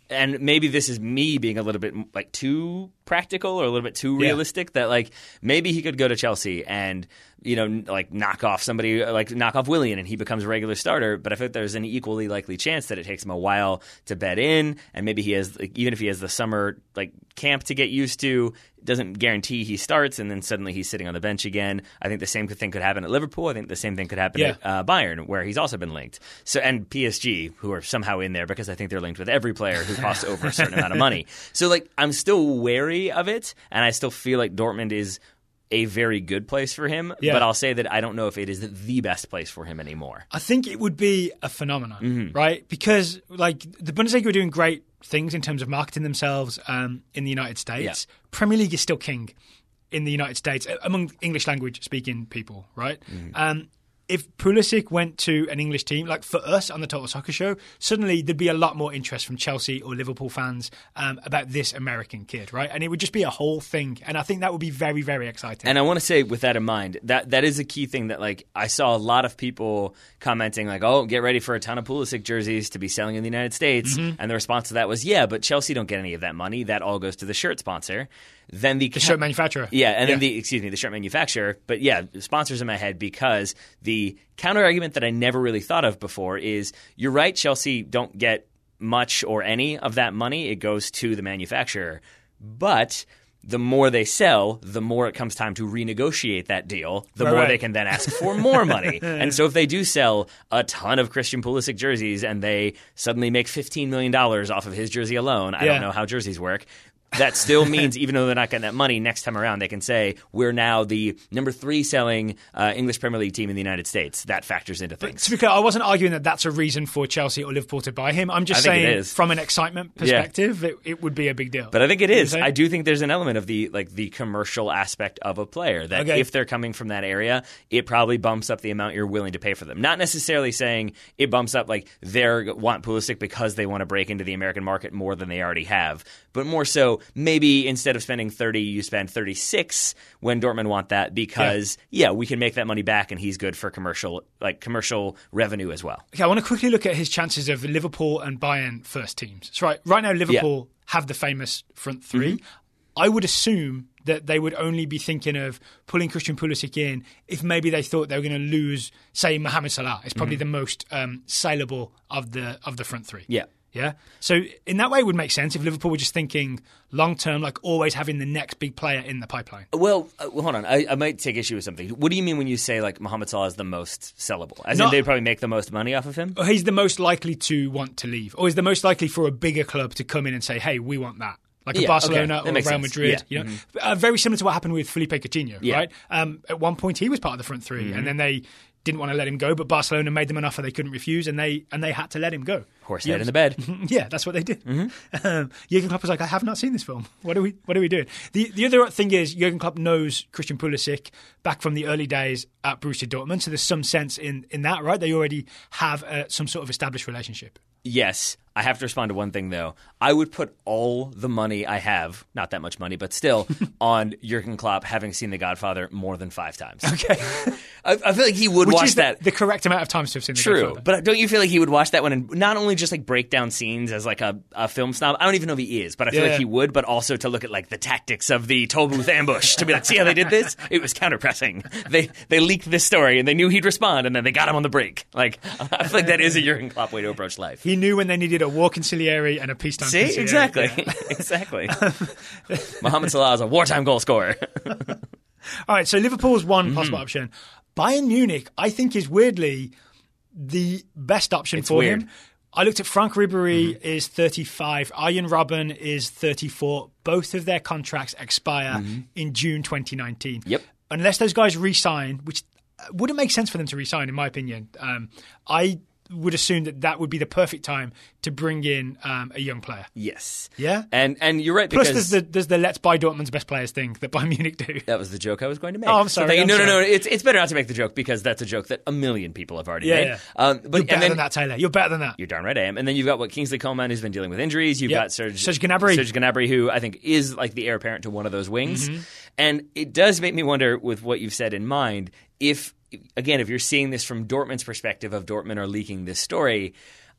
and maybe this is me being a little bit like too practical or a little bit too realistic, yeah. that like maybe he could go to Chelsea and, you know, like knock off somebody, like knock off Willian and he becomes a regular starter. But I think there's an equally likely chance that it takes him a while to bed in, and maybe he has, like, even if he has the summer like camp to get used to, it doesn't guarantee he starts, and then suddenly he's sitting on the bench again. I think the same thing could happen at Liverpool. I think the same thing could happen yeah. at uh, Bayern, where he's also been linked. So and P S G, who are somehow in there because I think they're linked with every player who costs over a certain amount of money. So like I'm still wary of it, and I still feel like Dortmund is a very good place for him, yeah. but I'll say that I don't know if it is the best place for him anymore. I think it would be a phenomenon, mm-hmm. right? Because like the Bundesliga are doing great things in terms of marketing themselves um, in the United States. Yeah. Premier League is still king in the United States among English language speaking people, right? Mm-hmm. Um, if Pulisic went to an English team, like for us on the Total Soccer Show, suddenly there'd be a lot more interest from Chelsea or Liverpool fans um, about this American kid, right? And it would just be a whole thing. And I think that would be very, very exciting. And I want to say, with that in mind, that that is a key thing that, like, I saw a lot of people commenting, like, oh, get ready for a ton of Pulisic jerseys to be selling in the United States. Mm-hmm. And the response to that was, yeah, but Chelsea don't get any of that money. That all goes to the shirt sponsor. Then the, the shirt manufacturer. Yeah, and yeah. then the, excuse me, the shirt manufacturer. But yeah, sponsors in my head, because the counter argument that I never really thought of before is, you're right, Chelsea don't get much or any of that money. It goes to the manufacturer. But the more they sell, the more it comes time to renegotiate that deal, the right, more right. they can then ask for more money. And so if they do sell a ton of Christian Pulisic jerseys and they suddenly make fifteen million dollars off of his jersey alone, I yeah. don't know how jerseys work, that still means, even though they're not getting that money, next time around they can say, we're now the number three selling uh, English Premier League team in the United States. That factors into things. But to be clear, I wasn't arguing that that's a reason for Chelsea or Liverpool to buy him. I'm just I think it saying, is. from an excitement perspective, yeah. it, it would be a big deal. But I think it is. You know I do think there's an element of the like the commercial aspect of a player that okay. if they're coming from that area, it probably bumps up the amount you're willing to pay for them. Not necessarily saying it bumps up like they want Pulisic because they want to break into the American market more than they already have, but more so maybe instead of spending thirty, you spend thirty-six when Dortmund want that because yeah. yeah, we can make that money back and he's good for commercial like commercial revenue as well. Okay, I want to quickly look at his chances of Liverpool and Bayern first teams. So right, right now Liverpool yeah. have the famous front three. Mm-hmm. I would assume that they would only be thinking of pulling Christian Pulisic in if maybe they thought they were going to lose, say, Mohamed Salah. It's probably mm-hmm. the most um, saleable of the of the front three. Yeah. Yeah. So in that way, it would make sense if Liverpool were just thinking long term, like always having the next big player in the pipeline. Well, uh, well hold on. I, I might take issue with something. What do you mean when you say like Mohamed Salah is the most sellable? As Not, in they'd probably make the most money off of him? Or he's the most likely to want to leave, or he's the most likely for a bigger club to come in and say, "Hey, we want that." Like a yeah, Barcelona okay. or Real sense. Madrid, yeah. you know, mm-hmm. uh, very similar to what happened with Felipe Coutinho, yeah. right? Um, at one point, he was part of the front three, mm-hmm. and then they didn't want to let him go, but Barcelona made them an offer they couldn't refuse, and they and they had to let him go. Horse you head know? in the bed. Yeah, that's what they did. Mm-hmm. Um, Jurgen Klopp was like, I have not seen this film. What are we What are we doing? The the other thing is Jurgen Klopp knows Christian Pulisic back from the early days at Borussia Dortmund, so there's some sense in, in that, right? They already have uh, some sort of established relationship. Yes. I have to respond to one thing, though. I would put all the money I have, not that much money, but still, on Jurgen Klopp having seen The Godfather more than five times. Okay. I, I feel like he would Which watch is the, that. the correct amount of times to have seen The True, Godfather. but don't you feel like he would watch that one and not only just like break down scenes as like a, a film snob? I don't even know if he is, but I feel yeah. like he would, but also to look at like the tactics of the toll booth ambush, to be like, see how they did this? It was counter-pressing. They, they leaked this story and they knew he'd respond and then they got him on the break. Like, I feel like that is a Jurgen Klopp way to approach life. He knew when they needed a war conciliary and a peacetime See, conciliary. exactly, Yeah. exactly. Mohamed Salah is a wartime goal scorer. All right, so Liverpool's one mm-hmm. possible option. Bayern Munich, I think, is weirdly the best option it's for weird. him. I looked at Frank Ribéry mm-hmm. is thirty-five, Arjen Robben is thirty-four. Both of their contracts expire mm-hmm. in June twenty nineteen. Yep. Unless those guys re-sign, which wouldn't make sense for them to re-sign, in my opinion. Um, I would assume that that would be the perfect time to bring in um, a young player. Yes. Yeah? And and you're right, Plus, because... there's the, there's the let's buy Dortmund's best players thing that Bayern Munich do. That was the joke I was going to make. Oh, I'm sorry. So I'm no, sorry. no, no. It's, it's better not to make the joke because that's a joke that a million people have already Yeah, made. yeah. Um, but, You're better and then, than that, Taylor. You're better than that. You're darn right I am. And then you've got what Kingsley Coman, who's been dealing with injuries. You've Yep. got Serge, Serge Gnabry. Serge Gnabry, who I think is like the heir apparent to one of those wings. Mm-hmm. And it does make me wonder, with what you've said in mind, if, again, if you're seeing this from Dortmund's perspective of Dortmund are leaking this story,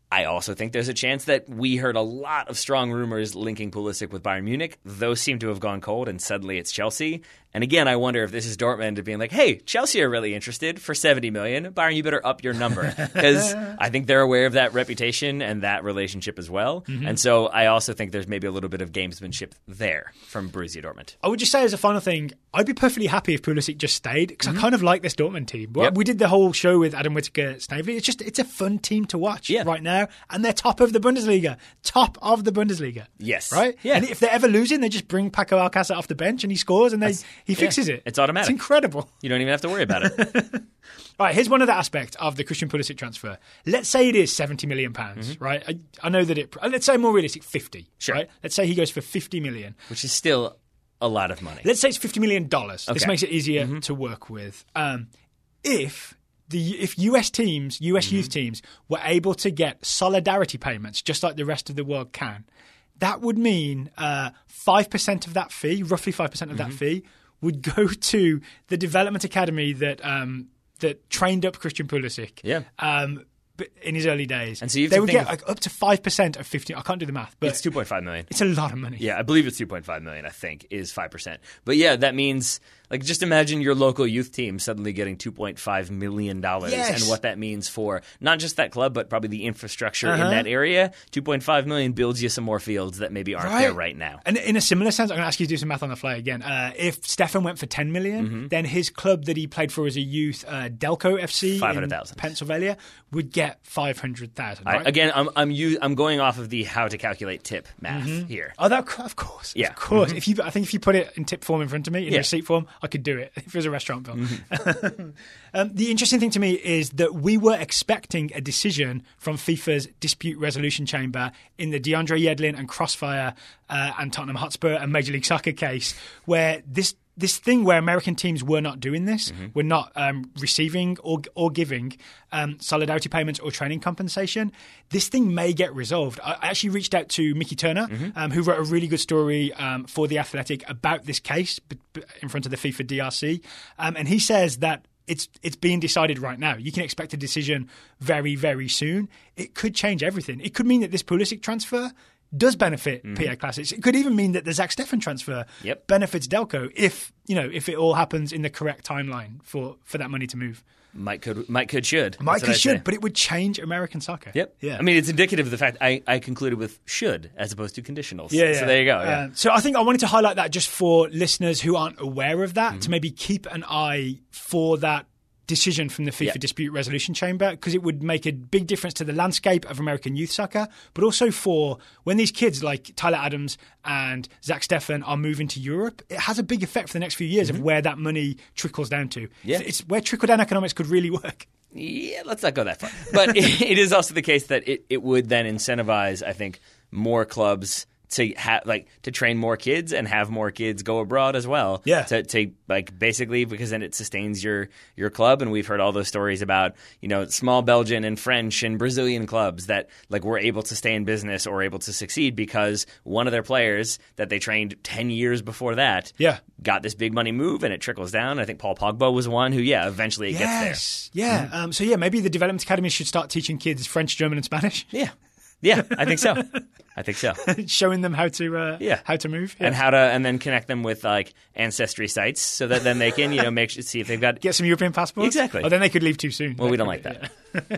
I also think there's a chance that we heard a lot of strong rumors linking Pulisic with Bayern Munich. Those seem to have gone cold, and suddenly it's Chelsea. And again, I wonder if this is Dortmund being like, hey, Chelsea are really interested for seventy million dollars. Bayern, you better up your number. Because I think they're aware of that reputation and that relationship as well. Mm-hmm. And so I also think there's maybe a little bit of gamesmanship there from Borussia Dortmund. I would just say as a final thing, I'd be perfectly happy if Pulisic just stayed, because mm-hmm. I kind of like this Dortmund team. Yep. We did the whole show with Adam Whittaker, Snavely. It's just, it's a fun team to watch yeah. right now. And they're top of the Bundesliga. Top of the Bundesliga. Yes. Right? Yeah. And if they're ever losing, they just bring Paco Alcácer off the bench and he scores and they That's, he fixes yeah. it. It's automatic. It's incredible. You don't even have to worry about it. All right, here's one other aspect of the Christian Pulisic transfer. Let's say it is seventy million pounds, mm-hmm. right? I, I know that it... Let's say more realistic, fifty, sure. right? Let's say he goes for fifty million. Which is still a lot of money. Let's say it's fifty million dollars. Okay. This makes it easier mm-hmm. to work with. Um, if... The, if U S teams, U S mm-hmm. youth teams, were able to get solidarity payments, just like the rest of the world can, that would mean uh, five percent of that fee, roughly five percent of mm-hmm. that fee, would go to the development academy that um, that trained up Christian Pulisic yeah. um, in his early days. And so you they would get of, like, up to five percent of fifty. I can't do the math, but it's two point five million. It's a lot of money. Yeah, I believe it's two point five million, I think, is five percent. But yeah, that means... Like, just imagine your local youth team suddenly getting two point five million dollars yes. and what that means for not just that club, but probably the infrastructure uh-huh. in that area. two point five million dollars builds you some more fields that maybe aren't right. there right now. And in a similar sense, I'm going to ask you to do some math on the fly again. Uh, if Stefan went for ten million dollars, mm-hmm. then his club that he played for as a youth, uh, Delco F C in Pennsylvania, would get five hundred thousand dollars. Right? Again, I'm I'm, u- I'm going off of the how to calculate tip math mm-hmm. here. Oh, that, of course. Yeah. Of course. Mm-hmm. If you, I think if you put it in tip form in front of me, in yeah. receipt form, I could do it. If it was a restaurant bill. Mm-hmm. um, the interesting thing to me is that we were expecting a decision from FIFA's dispute resolution chamber in the DeAndre Yedlin and Crossfire uh, and Tottenham Hotspur and Major League Soccer case, where this this thing where American teams were not doing this, mm-hmm. were not um, receiving or or giving um, solidarity payments or training compensation, this thing may get resolved. I actually reached out to Mickey Turner, mm-hmm. um, who wrote a really good story um, for The Athletic about this case b- b- in front of the FIFA D R C, um, and he says that It's it's being decided right now. You can expect a decision very, very soon. It could change everything. It could mean that this Pulisic transfer does benefit mm-hmm. P A Classics. It could even mean that the Zach Steffen transfer yep. benefits Delco if you know if it all happens in the correct timeline for, for that money to move. Might could might could should might could should, but it would change American soccer. Yep. Yeah. I mean, it's indicative of the fact I, I concluded with should as opposed to conditionals. Yeah. yeah. So there you go. Yeah. Uh, so I think I wanted to highlight that just for listeners who aren't aware of that, mm-hmm. to maybe keep an eye for that decision from the FIFA yep. Dispute Resolution Chamber, because it would make a big difference to the landscape of American youth soccer, but also for when these kids like Tyler Adams and Zach Steffen are moving to Europe, it has a big effect for the next few years mm-hmm. of where that money trickles down to. Yeah. It's where trickle-down economics could really work. Yeah, let's not go that far. But it, it is also the case that it, it would then incentivize, I think, more clubs to have like to train more kids and have more kids go abroad as well. Yeah. To, to like basically because then it sustains your your club, and we've heard all those stories about you know small Belgian and French and Brazilian clubs that like were able to stay in business or able to succeed because one of their players that they trained ten years before that yeah. got this big money move, and it trickles down. I think Paul Pogba was one who yeah eventually it yes. gets there. Yeah. Mm-hmm. Um, so yeah, maybe the development academy should start teaching kids French, German, and Spanish. Yeah. Yeah, I think so. I think so. Showing them how to uh, yeah. how to move yeah. and how to and then connect them with like ancestry sites so that then they can you know make sure, see if they've got get some European passports. Exactly. Oh, then they could leave too soon. Well, we don't like that. Yeah.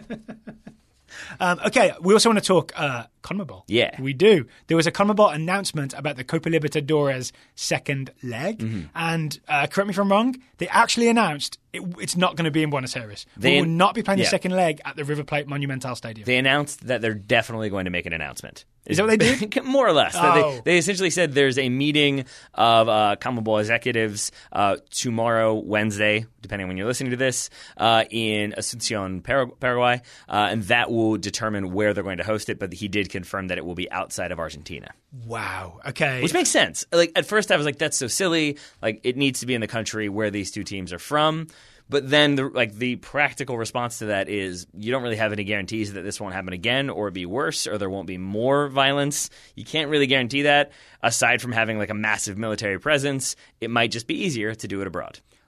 Um, okay, we also want to talk uh, CONMEBOL. Yeah. We do. There was a CONMEBOL announcement about the Copa Libertadores second leg. Mm-hmm. And uh, correct me if I'm wrong, they actually announced it, it's not going to be in Buenos Aires. They we will not be playing yeah. the second leg at the River Plate Monumental Stadium. They announced that they're definitely going to make an announcement. Is that what they did? More or less. Oh. They, they essentially said there's a meeting of uh, CONMEBOL executives uh, tomorrow, Wednesday, depending on when you're listening to this, uh, in Asunción, Paraguay, uh, and that will determine where they're going to host it. But he did confirm that it will be outside of Argentina. Wow. Okay. Which makes sense. Like at first, I was like, "That's so silly." Like it needs to be in the country where these two teams are from. But then, the, like the practical response to that is, you don't really have any guarantees that this won't happen again, or be worse, or there won't be more violence. You can't really guarantee that. Aside from having like a massive military presence, it might just be easier to do it abroad.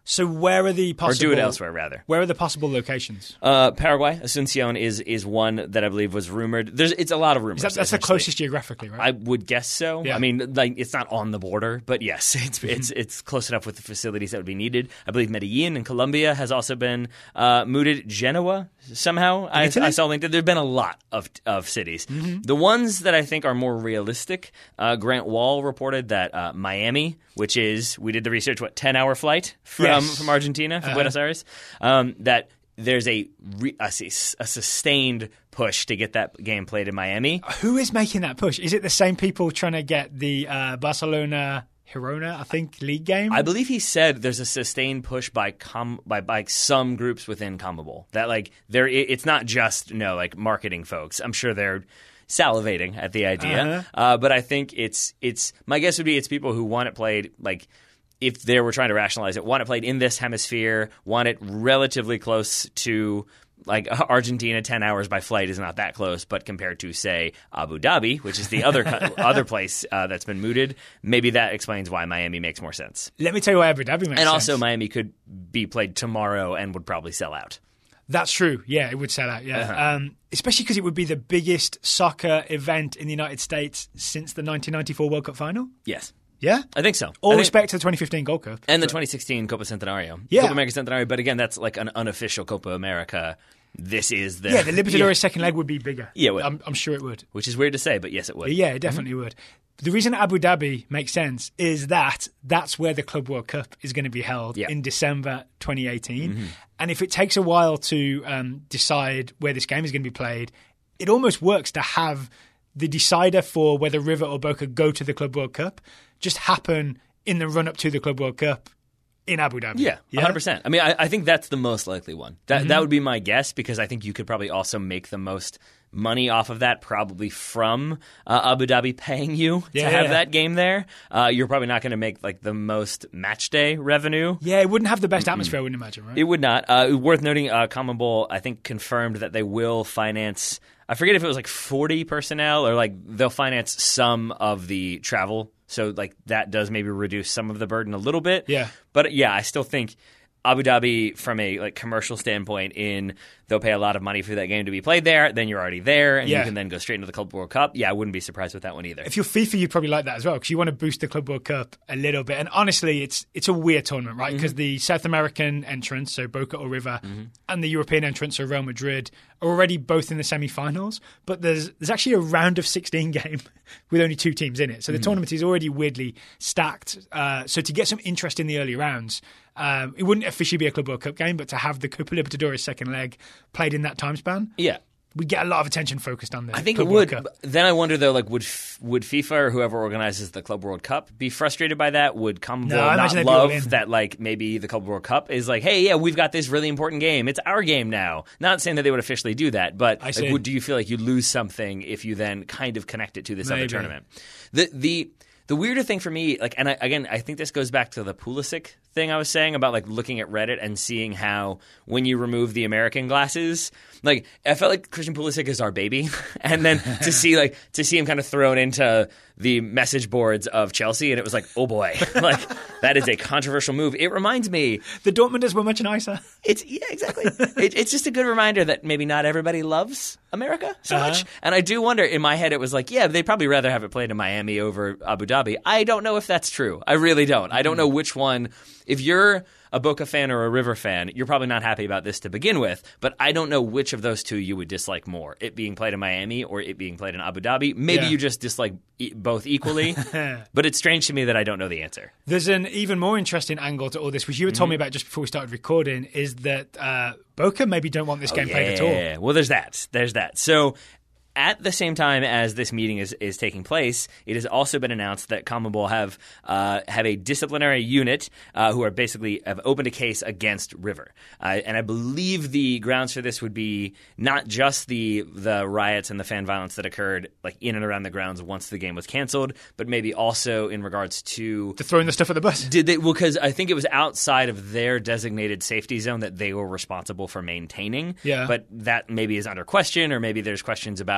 So where are the possible... Or do it elsewhere, rather. Where are the possible locations? Uh, Paraguay, Asuncion is is one that I believe was rumored. There's It's a lot of rumors. That, that's the closest geographically, right? I would guess so. Yeah. I mean, like it's not on the border, but yes, it's it's it's close enough with the facilities that would be needed. I believe Medellin in Colombia has also been uh, mooted. Genoa somehow. I, I saw linked. There've been a lot of of cities. Mm-hmm. The ones that I think are more realistic. Uh, Grant Wall reported that uh, Miami, which is we did the research, what ten hour flight from yes. from Argentina, from uh-huh. Buenos Aires, um, that there's a, re- a, a sustained push to get that game played in Miami. Who is making that push? Is it the same people trying to get the uh, Barcelona Girona, I think, league game? I believe he said there's a sustained push by com- by, by some groups within CONMEBOL. That like there, it's not just no like marketing folks. I'm sure they're salivating at the idea, uh-huh. uh, but I think it's it's my guess would be it's people who want it played like. If they were trying to rationalize it, want it played in this hemisphere, want it relatively close to like Argentina, ten hours by flight is not that close, but compared to, say, Abu Dhabi, which is the other other place uh, that's been mooted, maybe that explains why Miami makes more sense. Let me tell you why Abu Dhabi makes sense. And also Miami could be played tomorrow and would probably sell out. That's true. Yeah, it would sell out. Yeah, uh-huh. um, especially because it would be the biggest soccer event in the United States since the nineteen ninety-four World Cup final. Yes. Yeah? I think so. All think, respect to the twenty fifteen Gold Cup. And the twenty sixteen Copa Centenario. Yeah. Copa America Centenario, but again, that's like an unofficial Copa America. This is the... Yeah, the Libertadores yeah. second leg would be bigger. Yeah, it would. I'm, I'm sure it would. Which is weird to say, but yes, it would. Yeah, it definitely mm-hmm. would. The reason Abu Dhabi makes sense is that that's where the Club World Cup is going to be held yeah. in December twenty eighteen. Mm-hmm. And if it takes a while to um, decide where this game is going to be played, it almost works to have the decider for whether River or Boca go to the Club World Cup just happen in the run-up to the Club World Cup in Abu Dhabi. Yeah, yeah? one hundred percent. I mean, I, I think that's the most likely one. That mm-hmm. that would be my guess because I think you could probably also make the most money off of that probably from uh, Abu Dhabi paying you yeah, to have yeah. that game there. Uh, you're probably not going to make like the most match day revenue. Yeah, it wouldn't have the best atmosphere, I wouldn't imagine, right? It would not. Uh, worth noting, uh, CONMEBOL, I think, confirmed that they will finance, I forget if it was like forty personnel or like they'll finance some of the travel. So like that does maybe reduce some of the burden a little bit. Yeah. But yeah, I still think Abu Dhabi, from a like commercial standpoint, in they'll pay a lot of money for that game to be played there. Then you're already there, and yeah. you can then go straight into the Club World Cup. Yeah, I wouldn't be surprised with that one either. If you're FIFA, you probably like that as well because you want to boost the Club World Cup a little bit. And honestly, it's it's a weird tournament, right? Because mm-hmm. the South American entrants, so Boca or River, mm-hmm. and the European entrants, so Real Madrid, are already both in the semi-finals. But there's there's actually a round of sixteen game with only two teams in it. So the mm-hmm. tournament is already weirdly stacked. Uh, so to get some interest in the early rounds, Um, it wouldn't officially be a Club World Cup game, but to have the Copa Libertadores second leg played in that time span, yeah, we get a lot of attention focused on the I think Club it would. World Cup. Then I wonder though, like would would FIFA or whoever organizes the Club World Cup be frustrated by that? Would CONMEBOL no, not love that? Like maybe the Club World Cup is like, hey, yeah, we've got this really important game. It's our game now. Not saying that they would officially do that, but like, would, do you feel like you lose something if you then kind of connect it to this maybe. other tournament? The the The weirder thing for me, like, and I, again, I think this goes back to the Pulisic thing I was saying about like looking at Reddit and seeing how when you remove the American glasses, like I felt like Christian Pulisic is our baby, and then to see like to see him kind of thrown into the message boards of Chelsea, and it was like, oh boy, like that is a controversial move. It reminds me the Dortmunders were much nicer. It's yeah, exactly. it, it's just a good reminder that maybe not everybody loves America so uh-huh. much, and I do wonder. In my head, it was like, yeah, they'd probably rather have it played in Miami over Abu Dhabi. I don't know if that's true. I really don't. I don't know which one. If you're a Boca fan or a River fan, you're probably not happy about this to begin with, but I don't know which of those two you would dislike more, it being played in Miami or it being played in Abu Dhabi. Maybe yeah. you just dislike e- both equally, but it's strange to me that I don't know the answer. There's an even more interesting angle to all this, which you had told mm-hmm. me about just before we started recording, is that uh, Boca maybe don't want this oh, game yeah. played at all. Yeah, well, there's that. There's that. So at the same time as this meeting is, is taking place, it has also been announced that CONMEBOL have uh, have a disciplinary unit uh, who are basically have opened a case against River, uh, and I believe the grounds for this would be not just the the riots and the fan violence that occurred like in and around the grounds once the game was canceled, but maybe also in regards to to throwing the stuff at the bus. Did they? Well, because I think it was outside of their designated safety zone that they were responsible for maintaining. Yeah, but that maybe is under question, or maybe there's questions about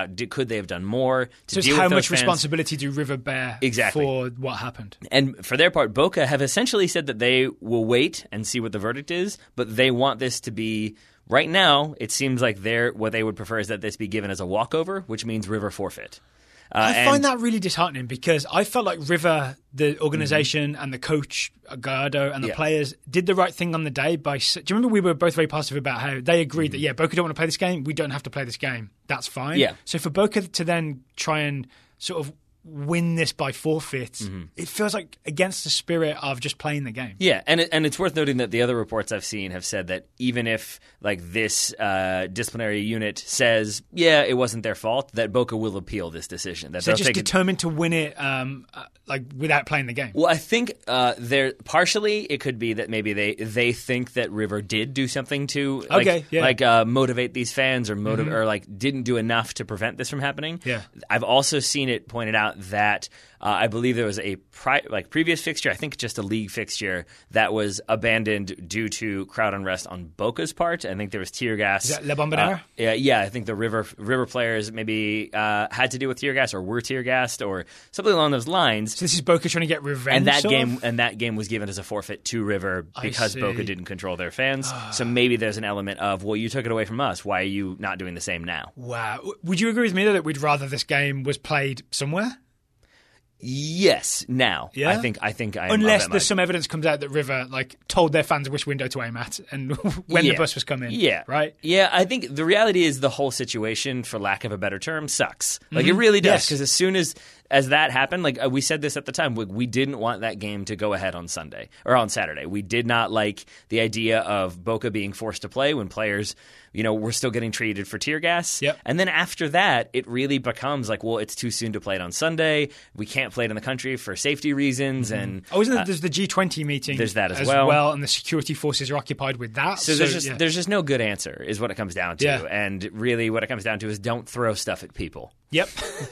about did, could they have done more to so deal how with those much fans. responsibility do River bear Exactly. for what happened? And for their part, Boca have essentially said that they will wait and see what the verdict is, but they want this to be right now. It seems like they're what they would prefer is that this be given as a walkover, which means River forfeit. Uh, I and- find that really disheartening because I felt like River, the organization, Mm-hmm. and the coach Gallardo and the Yeah. players did the right thing on the day. By s- do you remember we were both very positive about how they agreed Mm-hmm. that yeah, Boca don't want to play this game. We don't have to play this game. That's fine. Yeah. So for Boca to then try and sort of win this by forfeit, Mm-hmm. it feels like against the spirit of just playing the game. Yeah, and it, and it's worth noting that the other reports I've seen have said that even if like this uh, disciplinary unit says, yeah, it wasn't their fault, that Boca will appeal this decision. That So they're they'll just take it- determined to win it, um, uh, like without playing the game. Well, I think uh, there partially it could be that maybe they, they think that River did do something to like, Okay, yeah. like uh, motivate these fans or motiv- or like didn't do enough to prevent this from happening. Yeah. I've also seen it pointed out that uh, I believe there was a pri- like previous fixture, I think just a league fixture that was abandoned due to crowd unrest on Boca's part. I think there was tear gas. Is that La Bombonera? Uh, yeah, yeah, I think the River River players maybe uh, had to deal with tear gas or were tear gassed or something along those lines. So this is Boca trying to get revenge. And that sort game of? and that game was given as a forfeit to River I because see. Boca didn't control their fans. So maybe there's an element of, well, you took it away from us. Why are you not doing the same now? Wow. Would you agree with me though that we'd rather this game was played somewhere? Yes, now. Yeah? I think I think I am Unless of that there's mind. some evidence comes out that River like told their fans which window to aim at and when Yeah. the bus was coming. Yeah. Right? Yeah, I think the reality is the whole situation, for lack of a better term, sucks. Like it really does. Yes. Because as soon as as that happened, like uh, we said this at the time, we, we didn't want that game to go ahead on Sunday or on Saturday. We did not like the idea of Boca being forced to play when players, you know, were still getting treated for tear gas. Yep. And then after that, it really becomes like, well, it's too soon to play it on Sunday. We can't play it in the country for safety reasons. And Oh, isn't there, there's the G twenty meeting there's that as well. and the security forces are occupied with that. So, there's just yeah. there's just no good answer, is what it comes down to. Yeah. And really, what it comes down to is don't throw stuff at people. Yep.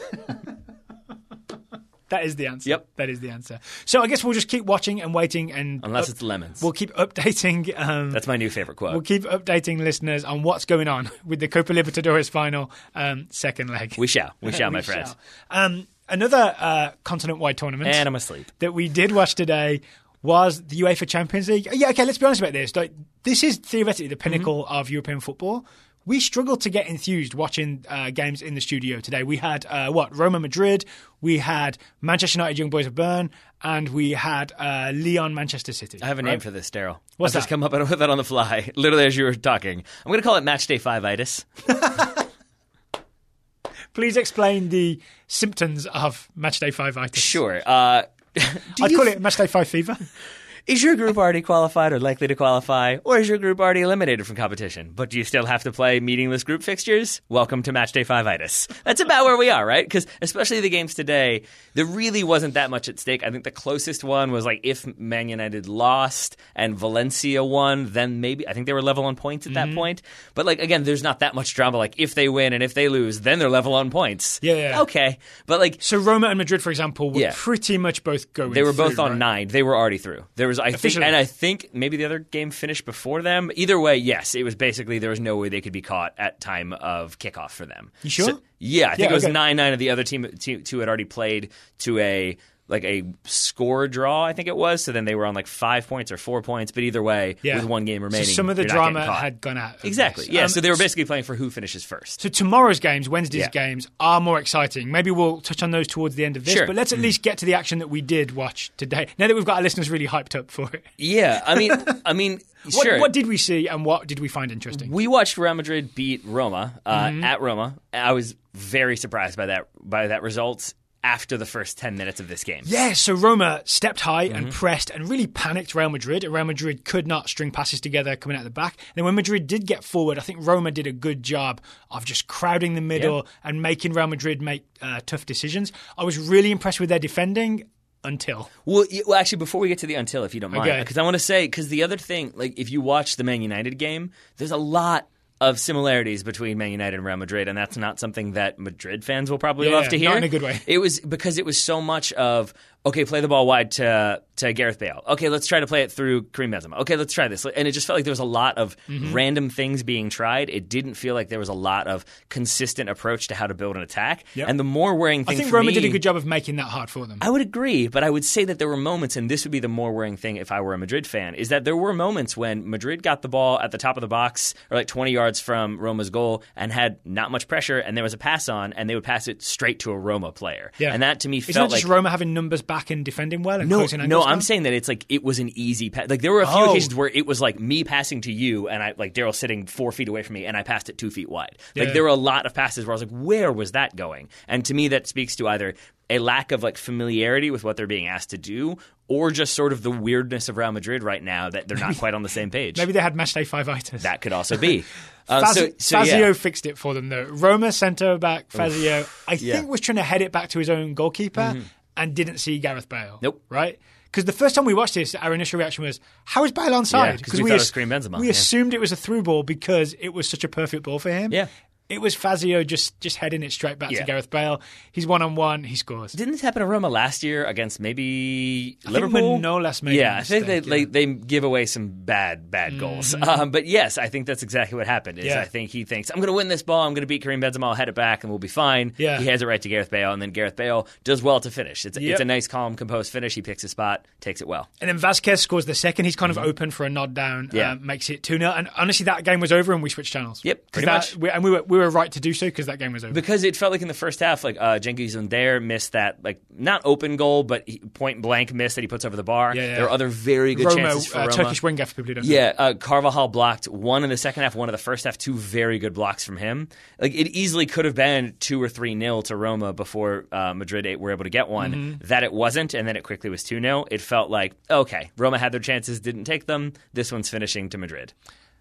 That is the answer. Yep. That is the answer. So I guess we'll just keep watching and waiting and Unless up- it's lemons. We'll keep updating um, That's my new favorite quote. We'll keep updating listeners on what's going on with the Copa Libertadores final um, second leg. we shall. We shall, my We friends. shall. Um, another uh, continent-wide tournament And I'm asleep. that we did watch today was the UEFA Champions League. Yeah, okay, let's be honest about this. Like, this is theoretically the pinnacle Mm-hmm. of European football. We struggled to get enthused watching uh, games in the studio today. We had, uh, what, Roma Madrid, we had Manchester United Young Boys of Bern, and we had uh, Lyon Manchester City. I have a right? name for this, Daryl. What's I've just that? come up with that on the fly, literally as you were talking. I'm going to call it Match Day five-itis. Please explain the symptoms of Matchday five-itis. Sure. Uh, do I'd you call it Matchday five fever. Is your group already qualified or likely to qualify, or is your group already eliminated from competition? But do you still have to play meaningless group fixtures? Welcome to Matchday five-itis. That's about where we are, right? Because especially the games today, there really wasn't that much at stake. I think the closest one was like if Man United lost and Valencia won, then maybe I think they were level on points at that point. But like again, there's not that much drama. Like if they win and if they lose, then they're level on points. Yeah, yeah. Okay, but like So Roma and Madrid, for example, were Yeah. pretty much both going they were both through, on right? nine. They were already through. There was, I think, Officially. and I think maybe the other game finished before them. Either way, yes, it was basically there was no way they could be caught at time of kickoff for them. You sure? So- yeah, I think Yeah, it was okay. nine nine of the other team. Two, two had already played to a like a score draw. I think it was. So then they were on like five points or four points. But either way, Yeah. with one game remaining, So some of the you're not getting drama caught. had gone out. of Exactly. this. Yeah. Um, so they were basically playing for who finishes first. So tomorrow's games, Wednesday's Yeah. games, are more exciting. Maybe we'll touch on those towards the end of this, Sure. but let's at least get to the action that we did watch today. Now that we've got our listeners really hyped up for it. Yeah. I mean, I mean, What, sure. what did we see and what did we find interesting? We watched Real Madrid beat Roma uh, Mm-hmm. at Roma. I was very surprised by that by that result after the first ten minutes of this game. Yeah, so Roma stepped high Mm-hmm. and pressed and really panicked Real Madrid. Real Madrid could not string passes together coming out the back. And then when Madrid did get forward, I think Roma did a good job of just crowding the middle Yeah. and making Real Madrid make uh, tough decisions. I was really impressed with their defending until. Well, y- well, actually, before we get to the until, if you don't mind, Okay. because I want to say, because the other thing, like if you watch the Man United game, there's a lot of similarities between Man United and Real Madrid, and that's not something that Madrid fans will probably Yeah, love to hear. not in a good way. It was because it was so much of okay, play the ball wide to to Gareth Bale. Okay, let's try to play it through Karim Benzema. Okay, let's try this. And it just felt like there was a lot of mm-hmm. random things being tried. It didn't feel like there was a lot of consistent approach to how to build an attack. Yep. And the more worrying thing I think for Roma me, did a good job of making that hard for them. I would agree, but I would say that there were moments, and this would be the more worrying thing if I were a Madrid fan, is that there were moments when Madrid got the ball at the top of the box or like twenty yards from Roma's goal and had not much pressure, and there was a pass on, and they would pass it straight to a Roma player. Yeah. And that to me Isn't felt that just like Roma having numbers back and defending well and no, closing angles no. down? I'm saying that it's like it was an easy pass. Like there were a few Oh. occasions where it was like me passing to you, and I like Daryl sitting four feet away from me, and I passed it two feet wide. Like Yeah. there were a lot of passes where I was like, where was that going? And to me, that speaks to either a lack of like familiarity with what they're being asked to do, or just sort of the weirdness of Real Madrid right now that they're not quite on the same page. Maybe they had matchday five-itis. That could also be. Um, Faz- so, so, Fazio yeah. fixed it for them, though. Roma centre back Fazio, I Yeah. think, was trying to head it back to his own goalkeeper mm-hmm. and didn't see Gareth Bale. Nope. Right? Because the first time we watched this, our initial reaction was, how is Bale onside? Yeah, 'cause we thought it was Karim Benzema, we yeah. assumed it was a through ball because it was such a perfect ball for him. Yeah. It was Fazio just, just heading it straight back Yeah. to Gareth Bale. He's one-on-one, he scores. Didn't this happen to Roma last year against maybe I Liverpool? Think Manolas made yeah, a I think they, mistake, yeah. they they give away some bad bad goals. Mm-hmm. Um, but yes, I think that's exactly what happened. Is Yeah. I think he thinks I'm going to win this ball. I'm going to beat Karim Benzema. I'll head it back, and we'll be fine. Yeah. He heads it right to Gareth Bale, and then Gareth Bale does well to finish. It's Yep. it's a nice, calm, composed finish. He picks his spot, takes it well. And then Vasquez scores the second. He's kind of open for a nod down, Mm-hmm. Yeah. uh, makes it two nil. And honestly, that game was over and we switched channels. Yep, 'Cause pretty that- much. We, and we were, we were right to do so because that game was over. Because it felt like in the first half, like uh, Cengiz Under missed that, like not open goal, but he, point blank miss that he puts over the bar. Yeah, yeah. There are other very good Roma, chances for uh, Roma. Turkish winger for people who don't know. Yeah, uh, Carvajal blocked one in the second half, one in the first half, two very good blocks from him. Like it easily could have been two or three nil to Roma before uh, Madrid were able to get one. Mm-hmm. That it wasn't, and then it quickly was two nil. It felt like, okay, Roma had their chances, didn't take them. This one's finishing to Madrid.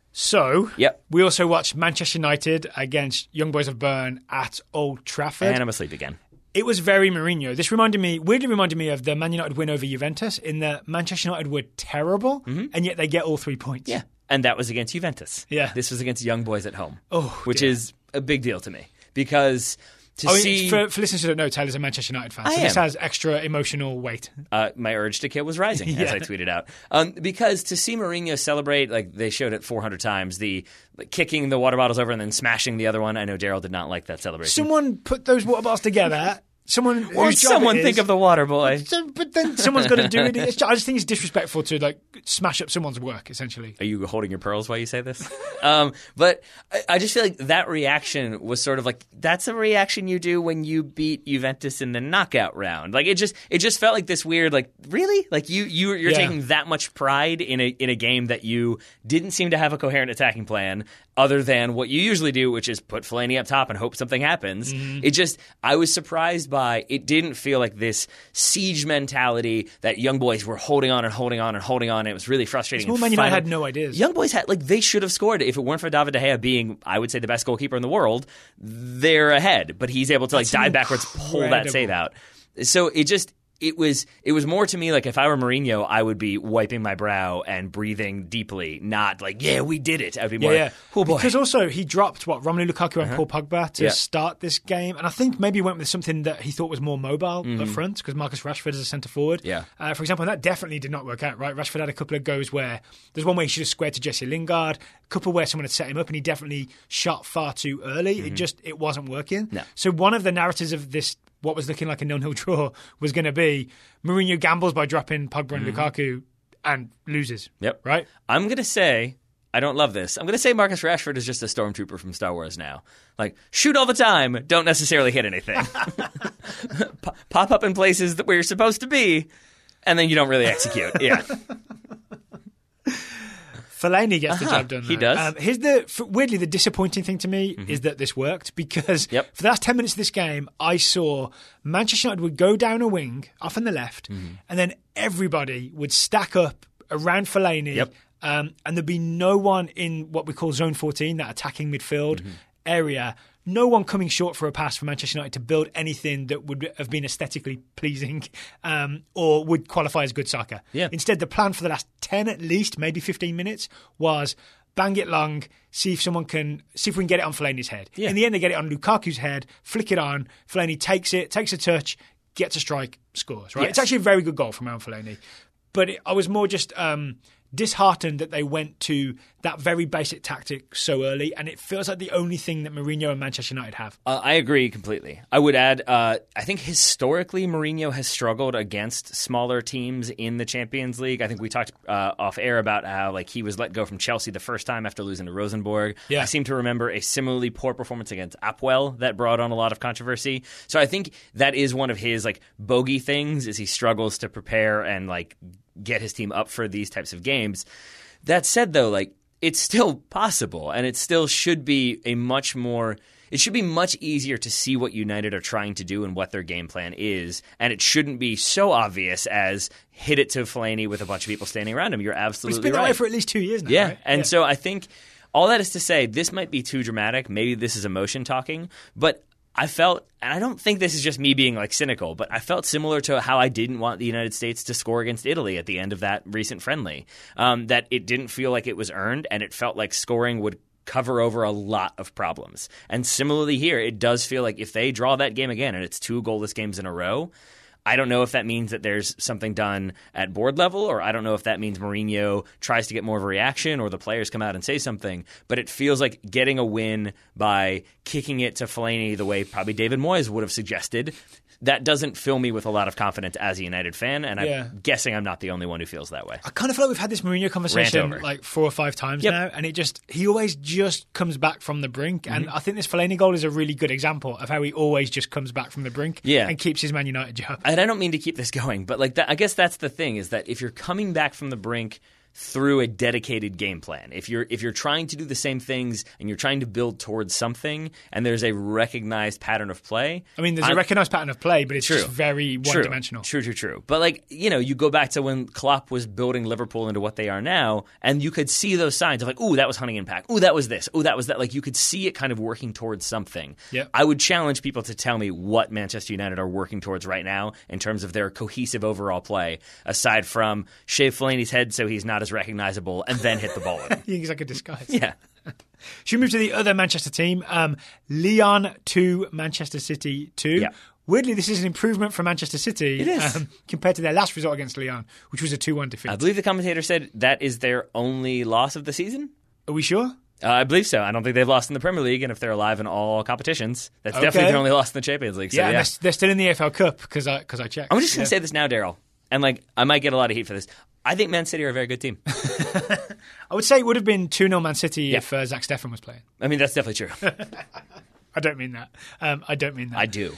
So, Yep. we also watched Manchester United against Young Boys of Bern at Old Trafford. And I'm asleep again. It was very Mourinho. This reminded me, weirdly reminded me of the Man United win over Juventus in that Manchester United were terrible, and yet they get all three points. Yeah. And that was against Juventus. Yeah. This was against Young Boys at home. Oh, which dear. is a big deal to me. Because to I mean, see... for, for listeners who don't know, Taylor's a Manchester United fan, I so this am. has extra emotional weight. Uh, my urge to kill was rising, as Yeah. I tweeted out. Um, because to see Mourinho celebrate, like they showed it four hundred times, the like, kicking the water bottles over and then smashing the other one. I know Daryl did not like that celebration. Someone put those water bottles together. Someone or whose job someone it think is- of the water boy. So, but then someone's got to do it. It's, I just think it's disrespectful to like smash up someone's work, essentially. Are you holding your pearls while you say this? um, but I, I just feel like that reaction was sort of like that's a reaction you do when you beat Juventus in the knockout round. Like it just it just felt like this weird like really like you you you're Yeah. taking that much pride in a in a game that you didn't seem to have a coherent attacking plan other than what you usually do, which is put Fellaini up top and hope something happens. Mm-hmm. It just I was surprised by it didn't feel like this siege mentality that Young Boys were holding on and holding on and holding on. It was really frustrating. Small and Man United final- had no ideas. Young Boys had like they should have scored if it weren't for David De Gea being, I would say, the best goalkeeper in the world. They're ahead, but he's able to like That's dive backwards, pull that incredible. save out. So it just it was it was more to me like if I were Mourinho, I would be wiping my brow and breathing deeply, not like yeah we did it. I'd be more Yeah, like, yeah. oh boy. Because also he dropped what Romelu Lukaku and Paul Pogba to Yeah. start this game, and I think maybe he went with something that he thought was more mobile up front because Marcus Rashford is a centre forward. Mm-hmm. Yeah. Uh, for example, and that definitely did not work out. Right, Rashford had a couple of goes where there's one where he should have squared to Jesse Lingard, a couple where someone had set him up, and he definitely shot far too early. It just it wasn't working. Mm-hmm. No. So one of the narratives of this, what was looking like a nil-nil draw, was going to be Mourinho gambles by dropping Pogba and Lukaku and loses. Mm-hmm. Yep. Right. I'm going to say, I don't love this. I'm going to say Marcus Rashford is just a stormtrooper from Star Wars now. Like, shoot all the time, don't necessarily hit anything. P- pop up in places that where you're supposed to be, and then you don't really execute. Yeah. Fellaini gets the Uh-huh. job done. He though. does. Um, here's the f- weirdly the disappointing thing to me is that this worked because Yep. for the last ten minutes of this game, I saw Manchester United would go down a wing off on the left, and then everybody would stack up around Fellaini, Yep. um, and there'd be no one in what we call zone fourteen, that attacking midfield area. No one coming short for a pass for Manchester United to build anything that would have been aesthetically pleasing um, or would qualify as good soccer. Yeah. Instead, the plan for the last ten at least, maybe fifteen minutes, was bang it long, see if someone can, see if we can get it on Fellaini's head. Yeah. In the end, they get it on Lukaku's head, flick it on, Fellaini takes it, takes a touch, gets a strike, scores, right? Yes. It's actually a very good goal from Aaron Fellaini. But it, I was more just um, disheartened that they went to that very basic tactic so early, and it feels like the only thing that Mourinho and Manchester United have. Uh, I agree completely. I would add, uh, I think historically Mourinho has struggled against smaller teams in the Champions League. I think we talked uh, off air about how like he was let go from Chelsea the first time after losing to Rosenborg. Yeah. I seem to remember a similarly poor performance against Apwell that brought on a lot of controversy. So I think that is one of his like bogey things, is he struggles to prepare and like get his team up for these types of games. That said, though, like it's still possible, and it still should be a much more it should be much easier to see what United are trying to do and what their game plan is, and it shouldn't be so obvious as hit it to Fellaini with a bunch of people standing around him. You're absolutely It's been right. that way for at least two years now, Yeah, right? and yeah. so I think all that is to say, this might be too dramatic. Maybe this is emotion talking, but I felt, and I don't think this is just me being like cynical, but I felt similar to how I didn't want the United States to score against Italy at the end of that recent friendly. Um, that it didn't feel like it was earned, and it felt like scoring would cover over a lot of problems. And similarly here, it does feel like if they draw that game again and it's two goalless games in a row, I don't know if that means that there's something done at board level, or I don't know if that means Mourinho tries to get more of a reaction or the players come out and say something. But it feels like getting a win by kicking it to Fellaini the way probably David Moyes would have suggested, that doesn't fill me with a lot of confidence as a United fan, and Yeah. I'm guessing I'm not the only one who feels that way. I kind of feel like we've had this Mourinho conversation over. like four or five times Yep. now, and it just he always just comes back from the brink. Mm-hmm. And I think this Fellaini goal is a really good example of how he always just comes back from the brink Yeah. and keeps his Man United job. And I don't mean to keep this going, but like that, I guess that's the thing, is that if you're coming back from the brink through a dedicated game plan, if you're if you're trying to do the same things and you're trying to build towards something, and there's a recognized pattern of play. I mean, there's a I'm- recognised pattern of play, but it's True. just very one-dimensional. True, true, true. But like, you know, you go back to when Klopp was building Liverpool into what they are now, and you could see those signs of like, ooh, that was hunting impact. Ooh, that was this. Ooh, that was that. Like, you could see it kind of working towards something. Yep. I would challenge people to tell me what Manchester United are working towards right now in terms of their cohesive overall play, aside from shave Fellaini's head so he's not as recognizable and then hit the ball with him. He's like a disguise. Yeah. Should we move to the other Manchester team? Um, Lyon two, Manchester City two. Yeah. Weirdly, this is an improvement for Manchester City It is. Um, compared to their last result against Lyon, which was a two one defeat. I believe the commentator said that is their only loss of the season. Are we sure? Uh, I believe so. I don't think they've lost in the Premier League, and if they're alive in all competitions, that's Okay. definitely their only loss in the Champions League. So, Yeah, yeah. and they're, they're still in the A F L Cup because I, cause I checked. I'm just going to Yeah. say this now, Daryl, and like I might get a lot of heat for this. I think Man City are a very good team. I would say it would have been two nil Man City Yeah. if uh, Zach Steffen was playing. I mean, that's definitely true. I don't mean that. Um, I don't mean that. I do.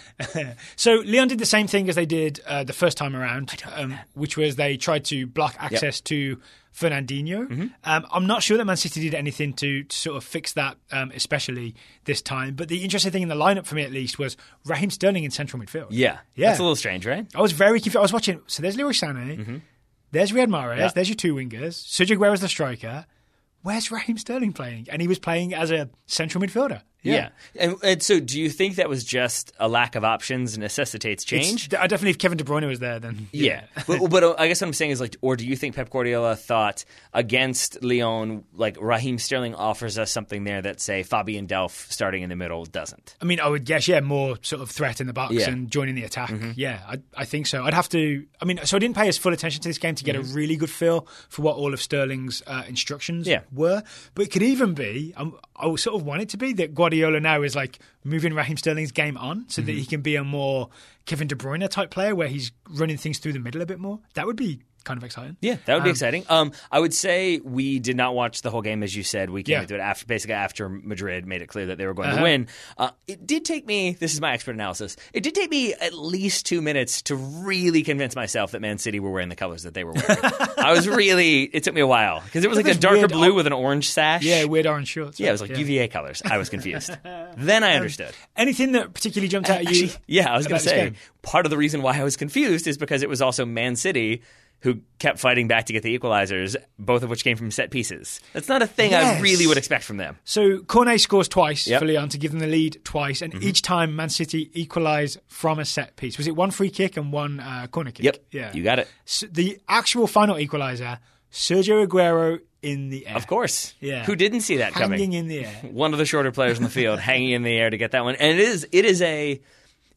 So Lyon did the same thing as they did uh, the first time around, um, which was they tried to block access to Fernandinho. Mm-hmm. Um, I'm not sure that Man City did anything to, to sort of fix that, um, especially this time. But the interesting thing in the lineup for me, at least, was Raheem Sterling in central midfield. Yeah. Yeah. That's a little strange, right? I was very confused. I was watching. So there's Leroy Sané. Mm-hmm. There's Riyad Mahrez. Yeah. There's your two wingers. Sergio Aguero's the striker. Where's Raheem Sterling playing? And he was playing as a central midfielder. Yeah. And, and so do you think that was just a lack of options necessitates change? It's- I definitely, if Kevin De Bruyne was there, then Yeah, but, but I guess what I'm saying is like, or do you think Pep Guardiola thought against Lyon, like Raheem Sterling offers us something there that say Fabian Delph starting in the middle doesn't? I mean, I would guess, yeah, more sort of threat in the box Yeah. and joining the attack. Yeah, I, I think so. I'd have to. I mean, so I didn't pay as full attention to this game to get a really good feel for what all of Sterling's uh, instructions Yeah. were. But it could even be. Um, I sort of want it to be that Guardiola now is like moving Raheem Sterling's game on so that he can be a more Kevin De Bruyne type player where he's running things through the middle a bit more. That would be kind of exciting. Yeah, that would be Um, exciting. Um, I would say we did not watch the whole game, as you said. We came Yeah. into it after, basically after Madrid made it clear that they were going Uh-huh. to win. Uh, it did take me, this is my expert analysis, it did take me at least two minutes to really convince myself that Man City were wearing the colors that they were wearing. I was really, it took me a while, because it was like a Those darker weird blue op- with an orange sash. Yeah, weird orange shorts. Yeah, it was like U V A colors. I was confused. Then I understood. Anything that particularly jumped out at you? Actually, yeah, I was going about to this say, game? part of the reason why I was confused is because it was also Man City who kept fighting back to get the equalizers, both of which came from set pieces. That's not a thing I Yes. really would expect from them. So Cornet scores twice Yep. for Lyon to give them the lead twice, and each time Man City equalise from a set piece. Was it one free kick and one uh, corner kick? Yep, Yeah. you got it. So the actual final equaliser, Sergio Aguero in the air. Of course. Yeah. Who didn't see that Hanging coming? in the air. One of the shorter players on the field hanging in the air to get that one. And it is it is a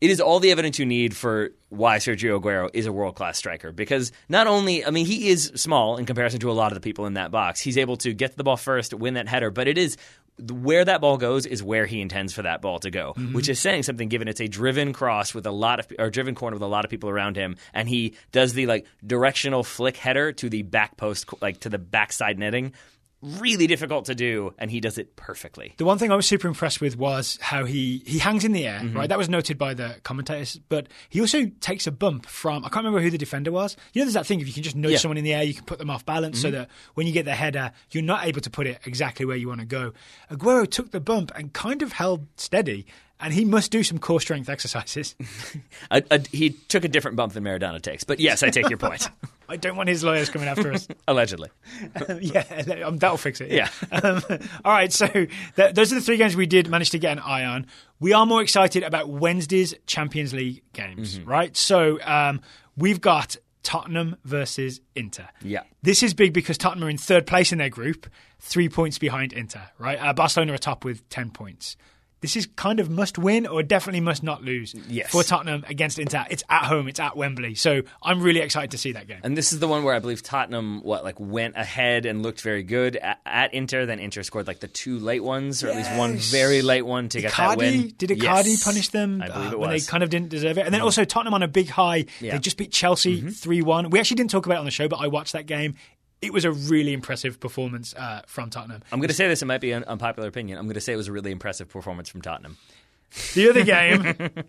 it is all the evidence you need for why Sergio Aguero is a world-class striker. Because not only, I mean, he is small in comparison to a lot of the people in that box. He's able to get to the ball first, win that header, but it is where that ball goes is where he intends for that ball to go, mm-hmm. which is saying something given it's a driven cross with a lot of or driven corner with a lot of people around him, and he does the like directional flick header to the back post, like to the backside netting. Really difficult to do, and he does it perfectly. The one thing I was super impressed with was how he, he hangs in the air, mm-hmm. right? That was noted by the commentators, but he also takes a bump from, I can't remember who the defender was. You know, there's that thing, if you can just nudge yeah. someone in the air, you can put them off balance mm-hmm. so that when you get the header, you're not able to put it exactly where you want to go. Aguero took the bump and kind of held steady. And he must do some core strength exercises. a, a, he took a different bump than Maradona takes. But yes, I take your point. I don't want his lawyers coming after us. Allegedly. Um, yeah, um, that'll fix it. Yeah. um, all right, so th- those are the three games we did manage to get an eye on. We are more excited about Wednesday's Champions League games, mm-hmm. right? So um, we've got Tottenham versus Inter. Yeah. This is big because Tottenham are in third place in their group, three points behind Inter, right? Uh, Barcelona are top with ten points. This is kind of must win or definitely must not lose yes. for Tottenham against Inter. It's at home. It's at Wembley. So I'm really excited to see that game. And this is the one where I believe Tottenham what like went ahead and looked very good at, at Inter. Then Inter scored like the two late ones, or yes. at least one very late one to Icardi, get that win. Did Icardi yes. punish them I believe uh, it when was. they kind of didn't deserve it? And then mm-hmm. also Tottenham on a big high. Yeah. They just beat Chelsea mm-hmm. three one. We actually didn't talk about it on the show, but I watched that game. It was a really impressive performance uh, from Tottenham. I'm going to say this. It might be an unpopular opinion. I'm going to say it was a really impressive performance from Tottenham. The other game,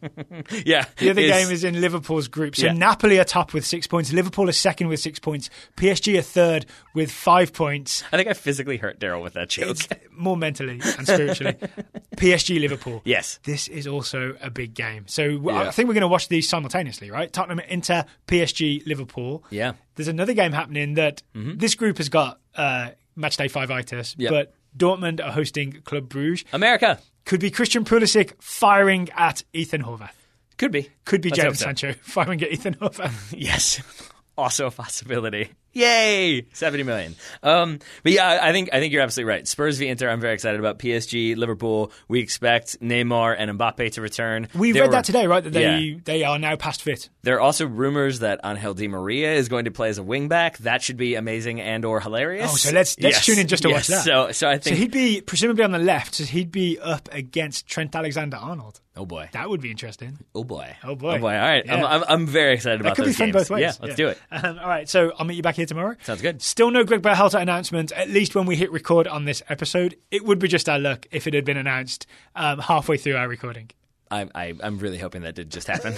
yeah, the other is, game is in Liverpool's group. So yeah. Napoli are top with six points. Liverpool is second with six points. P S G are third with five points. I think I physically hurt Daryl with that joke. It's more mentally and spiritually. P S G Liverpool. Yes, this is also a big game. So yeah. I think we're going to watch these simultaneously, right? Tottenham, Inter, P S G, Liverpool. Yeah. There's another game happening that mm-hmm. this group has got uh, matchday five-itis, yep. but Dortmund are hosting Club Brugge. America. Could be Christian Pulisic firing at Ethan Horvath. Could be. Could be Let's Jadon so. Sancho firing at Ethan Horvath. Yes. Also a possibility. Yay! seventy million. Um, but yeah, I think I think you're absolutely right. Spurs v Inter, I'm very excited about. P S G, Liverpool, we expect Neymar and Mbappe to return. We there read were, that today, right? That they yeah. they are now past fit. There are also rumors that Angel Di Maria is going to play as a wingback. That should be amazing and or hilarious. Oh, so let's let's yes. tune in just to yes. watch that. So, so I think so he'd be presumably on the left. So he'd be up against Trent Alexander-Arnold. Oh boy, that would be interesting. Oh boy, oh boy, oh boy. All right, yeah. I'm, I'm I'm very excited that about could those be fun games. both ways. Yeah, let's yeah. do it. Um, all right, so I'll meet you back here tomorrow. Sounds good. Still no Greg Berhalter announcement. At least when we hit record on this episode, it would be just our luck if it had been announced um, halfway through our recording. I, I, I'm really hoping that did just happen.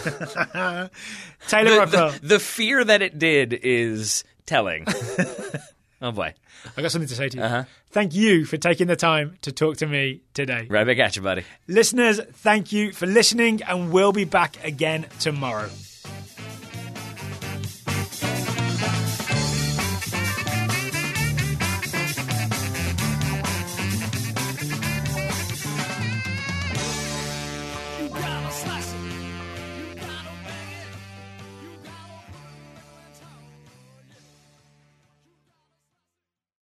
Taylor the, Raphael. The, the fear that it did is telling. Oh boy, I got something to say to you. Uh-huh. Thank you for taking the time to talk to me today. Right back at you, buddy. Listeners, thank you for listening, and we'll be back again tomorrow.